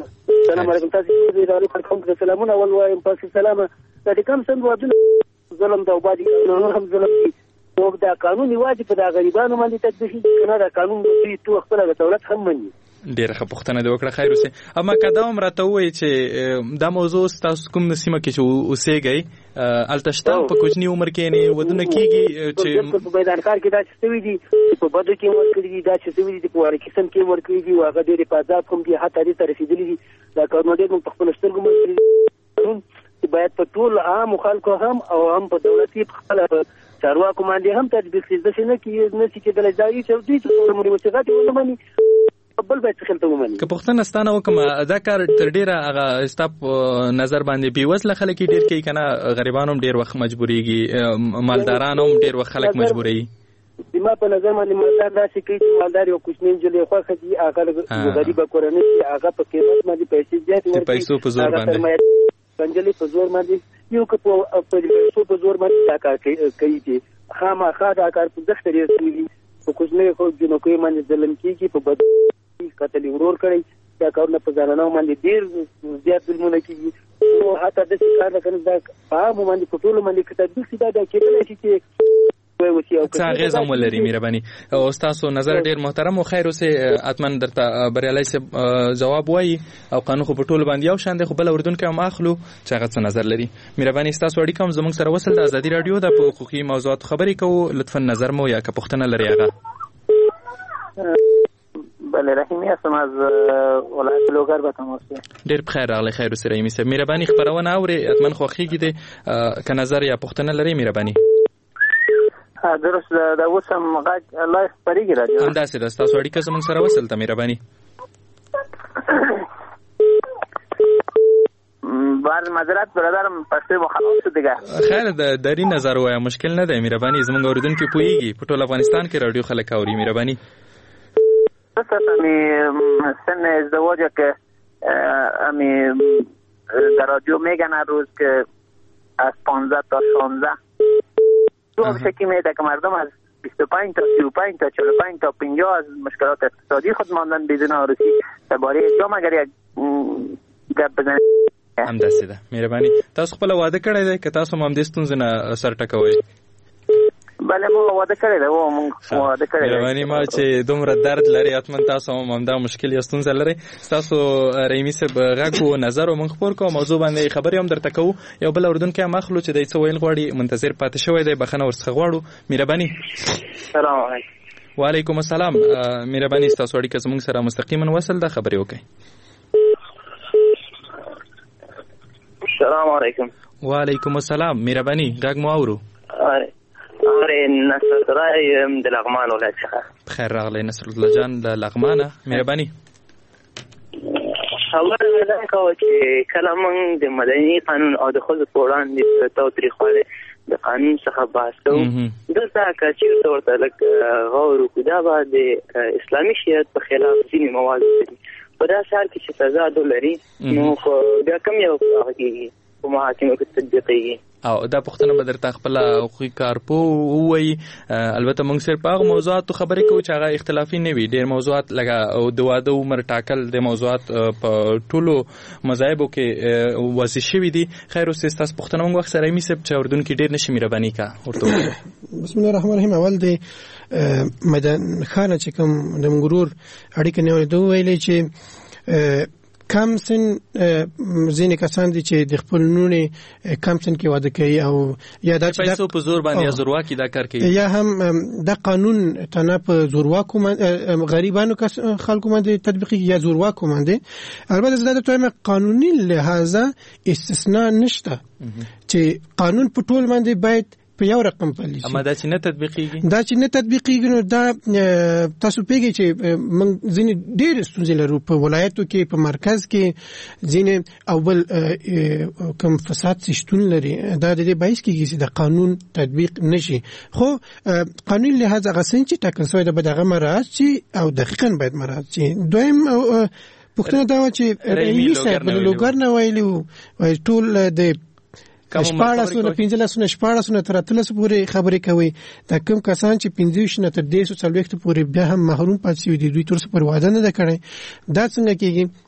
السلام علیکم. تاسو دې ادارې پر کوم سلامونه اول وایم. پس سلام د کم سند واجب ظلم دا وبادي نو هم ظلم دي او دا قانوني واجب دا غریبانو باندې تطبیق کنه دا قانون دوی تو خپل د دولت هم مني. ډیره ښه پوښتنه دې وکړه. خیر اوسې. اما که دا هم راته ووایي چې دا موضوع ستاسو کوم سیمه کې چې اوسېږئ هلته شته په کوچني عمر کې یعنې ودونه کېږي چې په میدانکار کې دا چې شوي دي په بدو کې هم ورکړي دي دا چې شوي دي په واري قسم کې هم ورکړي دي او هغه ډېر حفاظات کوم دي حتی دې ته رسېدلي دي. دا کارونه ډېر موږ په خپلو سترګو باندې چې باید په ټول عامو خلکو هم او هم په دولتي په خپله چارواکو باندې هم تطبیق شي. داسې نه کېږي نه شي کېدلی دا هېڅ یو دوی چې څومره موسیقات یې ونه مني بل باید څه خلته ومني. که پوښتنه ستانه وکړم دا کار تر ډېره هغه ستا په نظر باندې بېوزله خلک یې ډېر کوي که نه غریبان هم ډېر وخت مجبورېږي مالداران هم ډېر وخت خلک مجبوروي؟ زما په نظر باندې مالدار داسې کوي چې مالدار یو کوچنۍ نجلۍ خوښه دي هغه غریبه کورنۍ چې هغه په قیمت باندې پیسې زیاتې ورکړي پیسو په زور باندې نجلۍ په زور باندې یو که په پیسو په زور باندې دا کار کوي چې خامخا دا کار په دښته ډېر کېږي په کوچنۍ خو جنکیو باندې ظلم کېږي په بد قتل ورور کړی دا کارونه په ځانانو باندې ډېر زیات ظلمونه کېږي او حتی داسې کار ده که نه دا په عامو باندې په ټولو باندې که تطبیق شي دا دا کېدلی شي چې څه اغېز هم ولري. مهرباني او ستاسو نظر ډېر محترم او خیر اوسې. حتما درته بریالی صاحب ځواب وایي او قانون خو په ټولو باندې یو شان دی خو بله اردونکی هم اخلو چې هغه څه نظر لري. مهرباني ستاسو اړیکه هم زموږ سره وصل د ازادي راډیو د په حقوقي موضوعاتو خبرې کوو. لطفا نظر مو یا که پوښتنه لري هغه. بله رحیمی هستم از ولایت لوګر به تماس یم. ډېر بخیر راغلی. خیر اوسې رحیمي صاحب. مهرباني خپرونه اورئ حتما خوښېږي دی که نظر یا پوښتنه لرئ مهرباني. درست دا اوس هم غږ لایف خپرېږي راډیو همداسې ده. ستاسو اړیکه زموږ سره وصل ته مهرباني. بار معذرت برادرم پښتو مو خلاص شو دیگه. خیر د دری نظر وایه مشکل نه دی مهرباني. زموږ اورېدونکي پوهېږي په ټول افغانستان کې راډیو خلک اوري. مهرباني. امی سن ازدواج که امی در رادیو میگن هر روز که از پانزده تا شانزده تو بشکی میده که مردم از بیست و پنج تا سی و پنج تا چهل و پنج تا پنجاه از مشکلات اقتصادی خود ماندن بدون آرسی درباره اقدام اگر یک گپ بزنید همداسې ده. مهرباني. تاسو خپل واده کړی دی که تاسو هم همدې ستونزې نه سر ټکوئ؟ بله ما واده کړی دی. او موږ واده کړی دی. مهرباني ما چې دومره درد لري حتما تاسو هم همدا مشکل یا ستونزه لرئ. ستاسو رحیمي صاحب غږ و نظر و موږ خپور کوو موضوع باندې خبرې هم درته کوو. یو بل اورېدونکی هم اخلو چې دی څه ویل غواړي منتظر پاتې شوی دی بخښنه ورڅخه غواړو. مهرباني. سلام علیکم. وعلیکم السلام. مهرباني ستاسو اړیکه زموږ سره مستقیما وصل ده خبرې وکړئ. السلام علیکم. وعلیکم السلام. مهرباني غږ مو اورو. آره نصر الله یم د لغمان ولایت څخه. خیر راغلی نصر الله جان د لغمانه. مهرباني. خبره دا کوي چې کله موږ د مدني قانون او د ښځو په وړاندې په تاوتریخوالي د قانون څخه بحث کوو دلته که چېرته ورته لږ غور وکړو دا به د اسلامي شریعت په خلاف ځینې مواد لري. په داسې حال کې چې سزا دو لري نو بیا کوم یو هغه کېږي په محاکمو کې تطبیقېږي. او دا پوښتنه به درته خپله حقوقي کارپوه ووایي. البته موږ صرف په هغه موضوعاتو خبرې کوو چې هغه اختلافي نه وي. ډېر موضوعات لکه د واده عمر ټاکل د موضوعات په ټولو مذاهبو کې واضح شوي دي. خیر اوس ستاسو پوښتنه موږ وخت سره میسب چې اردوونکي ډېر نشي مهرباني کا ورته. بسم الله الرحمن الرحیم. اول د میدان خانه چې کوم د مغرور اړیکه نه ورته ویلې چې کم سن ځینې کسان دي چې د خپل نونې کم سن کې واده کوي او یا دا چې پیسو په زور باندې یا زورواکي دا کار کوي یا هم دا قانون تنه په زورواکو غریبانو خلکو باندې تطبیقي یا زورواکو باندې. البته زه دا ته قانوني لحاظه استثناء نشته چې قانون په ټول باندې باید په یو رقم پلی شي. اما دا چې نه تطبیقیږي دا چې نه تطبیقیږي نو دا تاسو پیږئ چې موږ ځینې ډېرې ستونزې لرو په ولایتو کې په مرکز کې ځینې او بل کوم فساد چې شتون لري دا د دې باعث کېږي چې د قانون تطبیق نشي. خو قانون لحاظ هغه څه چې ټاکل شوی ده باید هغه مراعات شي او دقیقاً باید مراعات شي. دویم پوښتنه دا وه چې رحیمي صاحب د لوګر نه ویلي وو ټول د شپاړسونه پنځلسونه شپاړسونه تر اتلسو پورې خبرې کوي. دا کوم کسان چې پنځه ویشت نه تر دېرشو څلوېښتو پورې بیا هم محروم پاتې شوي دي دوی تر اوسه پورې واده نه ده کړی. دا څنګه کېږي؟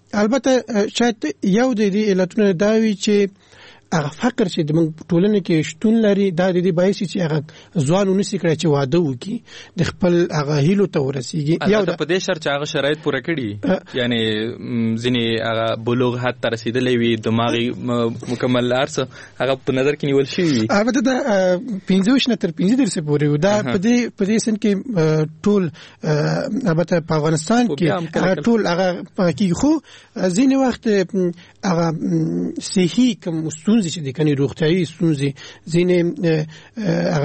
البته شاید یو د دې علتونو دا وي چې هغه فقر چې د موږ ټولنه کې شتون لري دا د دې باعث چې هغه ځوان ونسي کړي چې واده وکړي د خپل هغه هیلو ته ورسیږي یو د په دې شرط چې هغه شرایط پوره کړي یعنی ځینې هغه بلوغ حد ته رسیدلی وي دماغي مکمل ارس هغه په نظر کې نیول شوی وي البته دا پنځه نه تر پنځه درسه پورې دا په دې په دې سن کې ټول البته په افغانستان کې ټول هغه کې خو ځینې وخت هغه صحي کوم ستونزې چې د کني روغتيایي ستونزې ځینې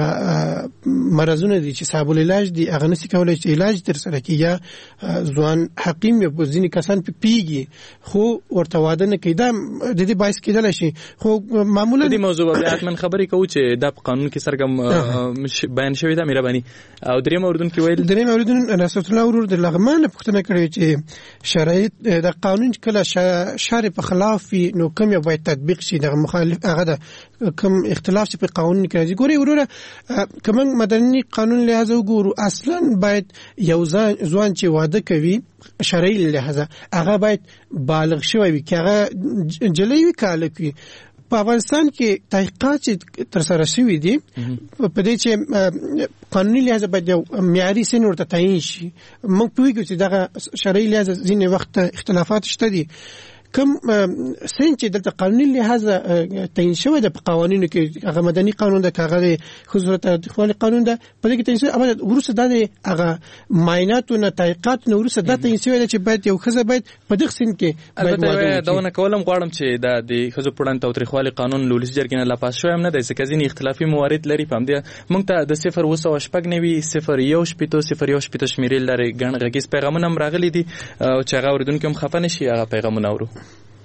هغه مرزونه دي چې صاحب العلاج دي هغه نشي کولای چې علاج تر سره کړي یا ځوان حکیم یا ځینې کسان په پیږي خو ورته واده نه کوي دا د دې باعث کېدل شي خو معمولا د موضوع به حتمن خبرې کوو چې د قانون کې سرګم بیان شوی دا مهرباني او دریم اوردون کې ویل دریم اوردون رسول الله ورور د لغمان پوښتنه کړې چې شرایط د قانون کله شارع په خلاف نو کوم یو باید تطبیق شي د مخالف هغه د کوم اختلاف چې په قانون کې راځي ګوري وروره کوم مدني قانون لحاظ وګورو اصلا باید یو ځوان چې واده کوي شرعي لحاظ هغه باید بالغ شوی وي چې هغه جلوي کالک وي په افغانستان کې تحقیقات چې تر سره شوي دي په دې چې قانوني لحاظ باید یو معیاري سن ورته تعیین شي موږ پوهیږو چې دغه شرعي لحاظ ځینې وخت اختلافات شته دي کوم سن چې دلته قانوني لحاظ تعیین شوی د قوانینو کې هغه مدني قانون د کاغذ خصوصا د قانون د په دې کې تعیین شوی اوبه ورسره د هغه معاینات او تحقیقات نو ورسره د تعیین شوی چې باید یو خزه باید په دغه سن کې البته دا ونه کولم غواړم چې د د خزو پړن توتریخوالي قانون لولس جرګې نه لا پاس شوی هم نه د ځکه اختلافي موارد لري پام دی موږ ته د صفر وسو شپږ نوي صفر یو شپږ صفر یو شپږ شمیرې لري ګڼ غږیز پیغامونه هم راغلي دي او چې هغه اوریدونکو هم خفه نشي هغه پیغامونه اورو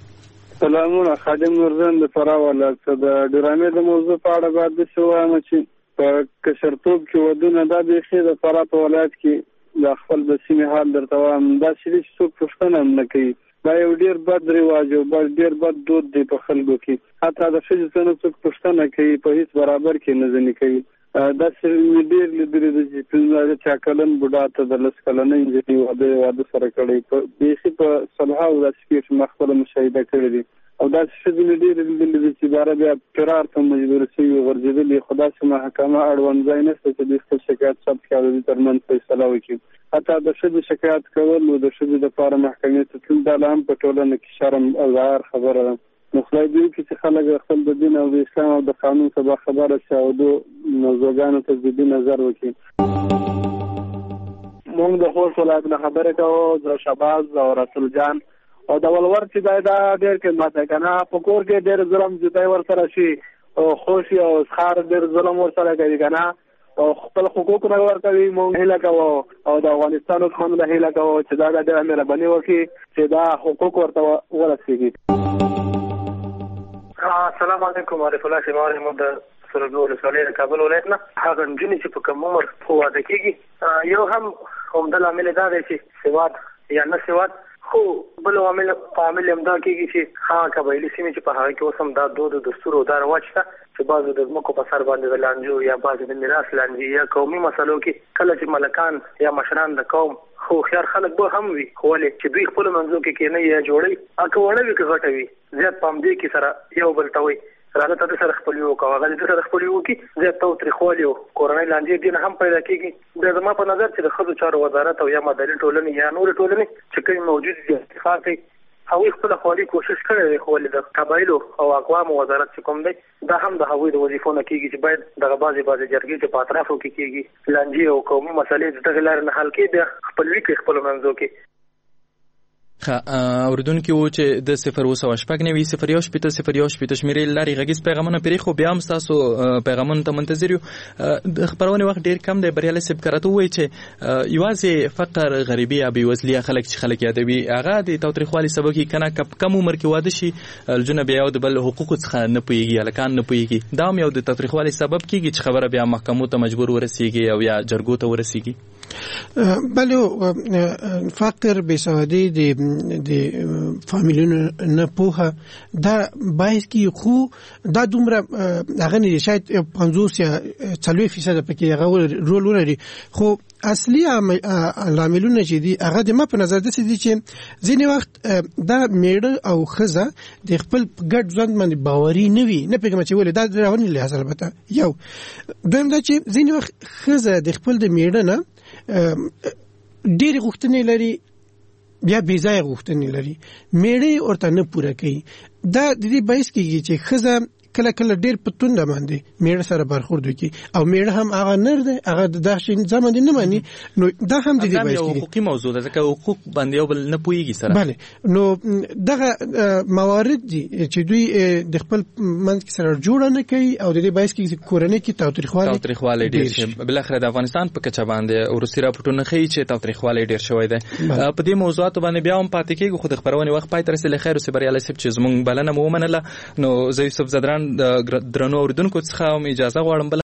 سلامونه خادم نورزن د فراوله څه د ډرامې د موضوع په اړه باید څه وایم چې په کشرتوب کې ودونه دا بېخي د فراه په ولایت کې د خپل د سیمې حال درته وایم دا چې څوک پوښتنه هم نه کوي دا یو ډېر بد رواج او ډېر بد دود دی په خلکو کې حتی د ښځې څه نه څوک پوښتنه کوي په هېڅ برابر کې نه ځنې کوي دا چې ډېر لیدلي دي چې پنځه چا کلن بوډا ته د لس کلنۍ نجلۍ واده واده سره کړی بیخي په صلحاو داسې کې ما خپله مشاهده کړې دي او داسې ښځې مې ډېرې لیدلي دي چې باره بیا فرار ته مجبوره شوي غورځېدلي خو داسې محکمه اړوند ځای نشته چې دوی خپل شکایت ثبت کړي او د دوی ترمنځ فیصله وکړي حتی د ښځې شکایت کول او د ښځې دپاره محکمې ته تلل دا لا هم په ټولنه کې شرم او عار خبره ده نو خدای دې وکړي چې خلک خپل د دین او د اسلام او د قانون څخه باخبره شي او د موضوعګانو ته جدي نظر وکړي موږ د خوست ولایت نه خبرې کوو د شهباز او رسول جان او د ولور چې دا دا ډېر خدمت دی که نه په کور کې ډېر ظلم جدای ورسره شي او خوشي او سخار ډېر ظلم ورسره کوي که نه او خپل حقوق نه ورکوي موږ هیله کوو او د افغانستان حکومت نه هیله کوو چې دا ډېره مهرباني وکړي چې دا حقوق ورته ورسېږي السلام علیکم عارف الله شماره مو د سرګو ولسوالۍ د کابل ولایت نه هغه نجونې چې په کوم عمر واده کېږي یو هم عمده لامل دا دی چې سواد یا نه سواد خو بل عامل عامل هم دا کېږي چې هغه قبایلي سیمې چې په هغه کې اوس هم دا دود او دستور او دا رواج شته چې بعضو د ځمکو په سر باندې د لانجو یا بعضو د میراث لانجې یا قومي مسلو کې کله چې ملکان یا مشران د قوم خو خيار خلک به هم وي خو ولې چې دوی خپل منځو کې کې نه یا جوړي اکه وړه وي که غټه وي زیات پام دې کې سره یو بل ته وي راځه ته سره خپل یو کوه هغه دې سره خپل یو کې زیات تاوتریخوالي او کورنۍ لانجې دې نه هم پیدا کېږي د زما په نظر چې د ښځو چارو وزارت او یا مدني ټولنې یا نورې ټولنې چې کوم موجود دي اتفاق کوي هغوی خپله خوالي کوشش کړی دی خو ولې د قبایلو او اقوامو وزارت چې کوم دی دا هم د هغوی د وظیفو نه کېږي چې باید دغه بعضې بعضې جرګې چې په اطرافو کې کېږي لانجې او قومي مسلې د دغې لارې نه حل کړي بیا خپلوي کوي خپلو منځو کې اوریدونکي وو چې د صفر اوه سوه شپږ نوي صفر یو شپېته صفر یو شپېته شمېرې لارې غږیز پیغامونه پرې خو بیا هم ستاسو پیغامونو ته منتظر یو د خپرونې وخت ډېر کم دی بریالی صاحب که راته ووایي چې یوازې فقر غریبي یا بېوزلي خلک چې خلک یادوي هغه د تاوتریخوالي سبب کېږي که نه کم عمر کې واده شي لجونه بیا یو د بل حقوقو څخه نه پوهېږي هلکان نه پوهېږي دا هم یو د تاوتریخوالي سبب کېږي چې خبره بیا محکمو ته مجبور ورسېږي او یا جرګو ته ورسېږي بله فقر بېسوادي د د فامیلونو نه پوهه دا باعث کی خو دا دومره هغه نه شاید پنځوس یا څلوېښت فیصد پکې هغه رول ولري خو اصلي عاملونه چې دي هغه د ما په نظر داسې دي چې ځینې وخت دا میړه او ښځه د خپل ګډ ژوند باندې باوري نه وي نه پوهېږم چې ولې دا رواني لحاظ البته یو دویم دا چې ځینې وخت ښځه د خپل د میړه نه ډېرې غوښتنې لري بیا بې ځایه غوښتنې لري میړه ورته نه پوره کوي دا د دې باعث کېږي چې ښځه کله کله ډېر په تونده باندې میړه سره برخورد وکړي او میړه هم هغه نر دی هغه د دغه شي نظام باندې نه ماني نو دا هم د دې باعث کېږي حقوقي موضوع ده ځکه حقوق باندې یو بل نه پوهېږي سره بله نو دغه موارد دي چې دوی د خپل منځ کې سره جوړه نه کوي او د دې باعث کېږي چې کورنۍ کې تاوتریخوالی تاوتریخوالی ډېر شي بالاخره د افغانستان په کچه باندې وروستي راپورټونه ښیي چې تاوتریخوالی ډېر شوی دی په دې موضوعاتو باندې بیا هم پاتې کېږو خو د خپرونې وخت پای ته رسېدلی خیر اوسې بریالی صاحب چې زموږ بلنه مو ومنله نو زه یوسف زدران د درنو اورېدونکو څخه هم اجازه غواړم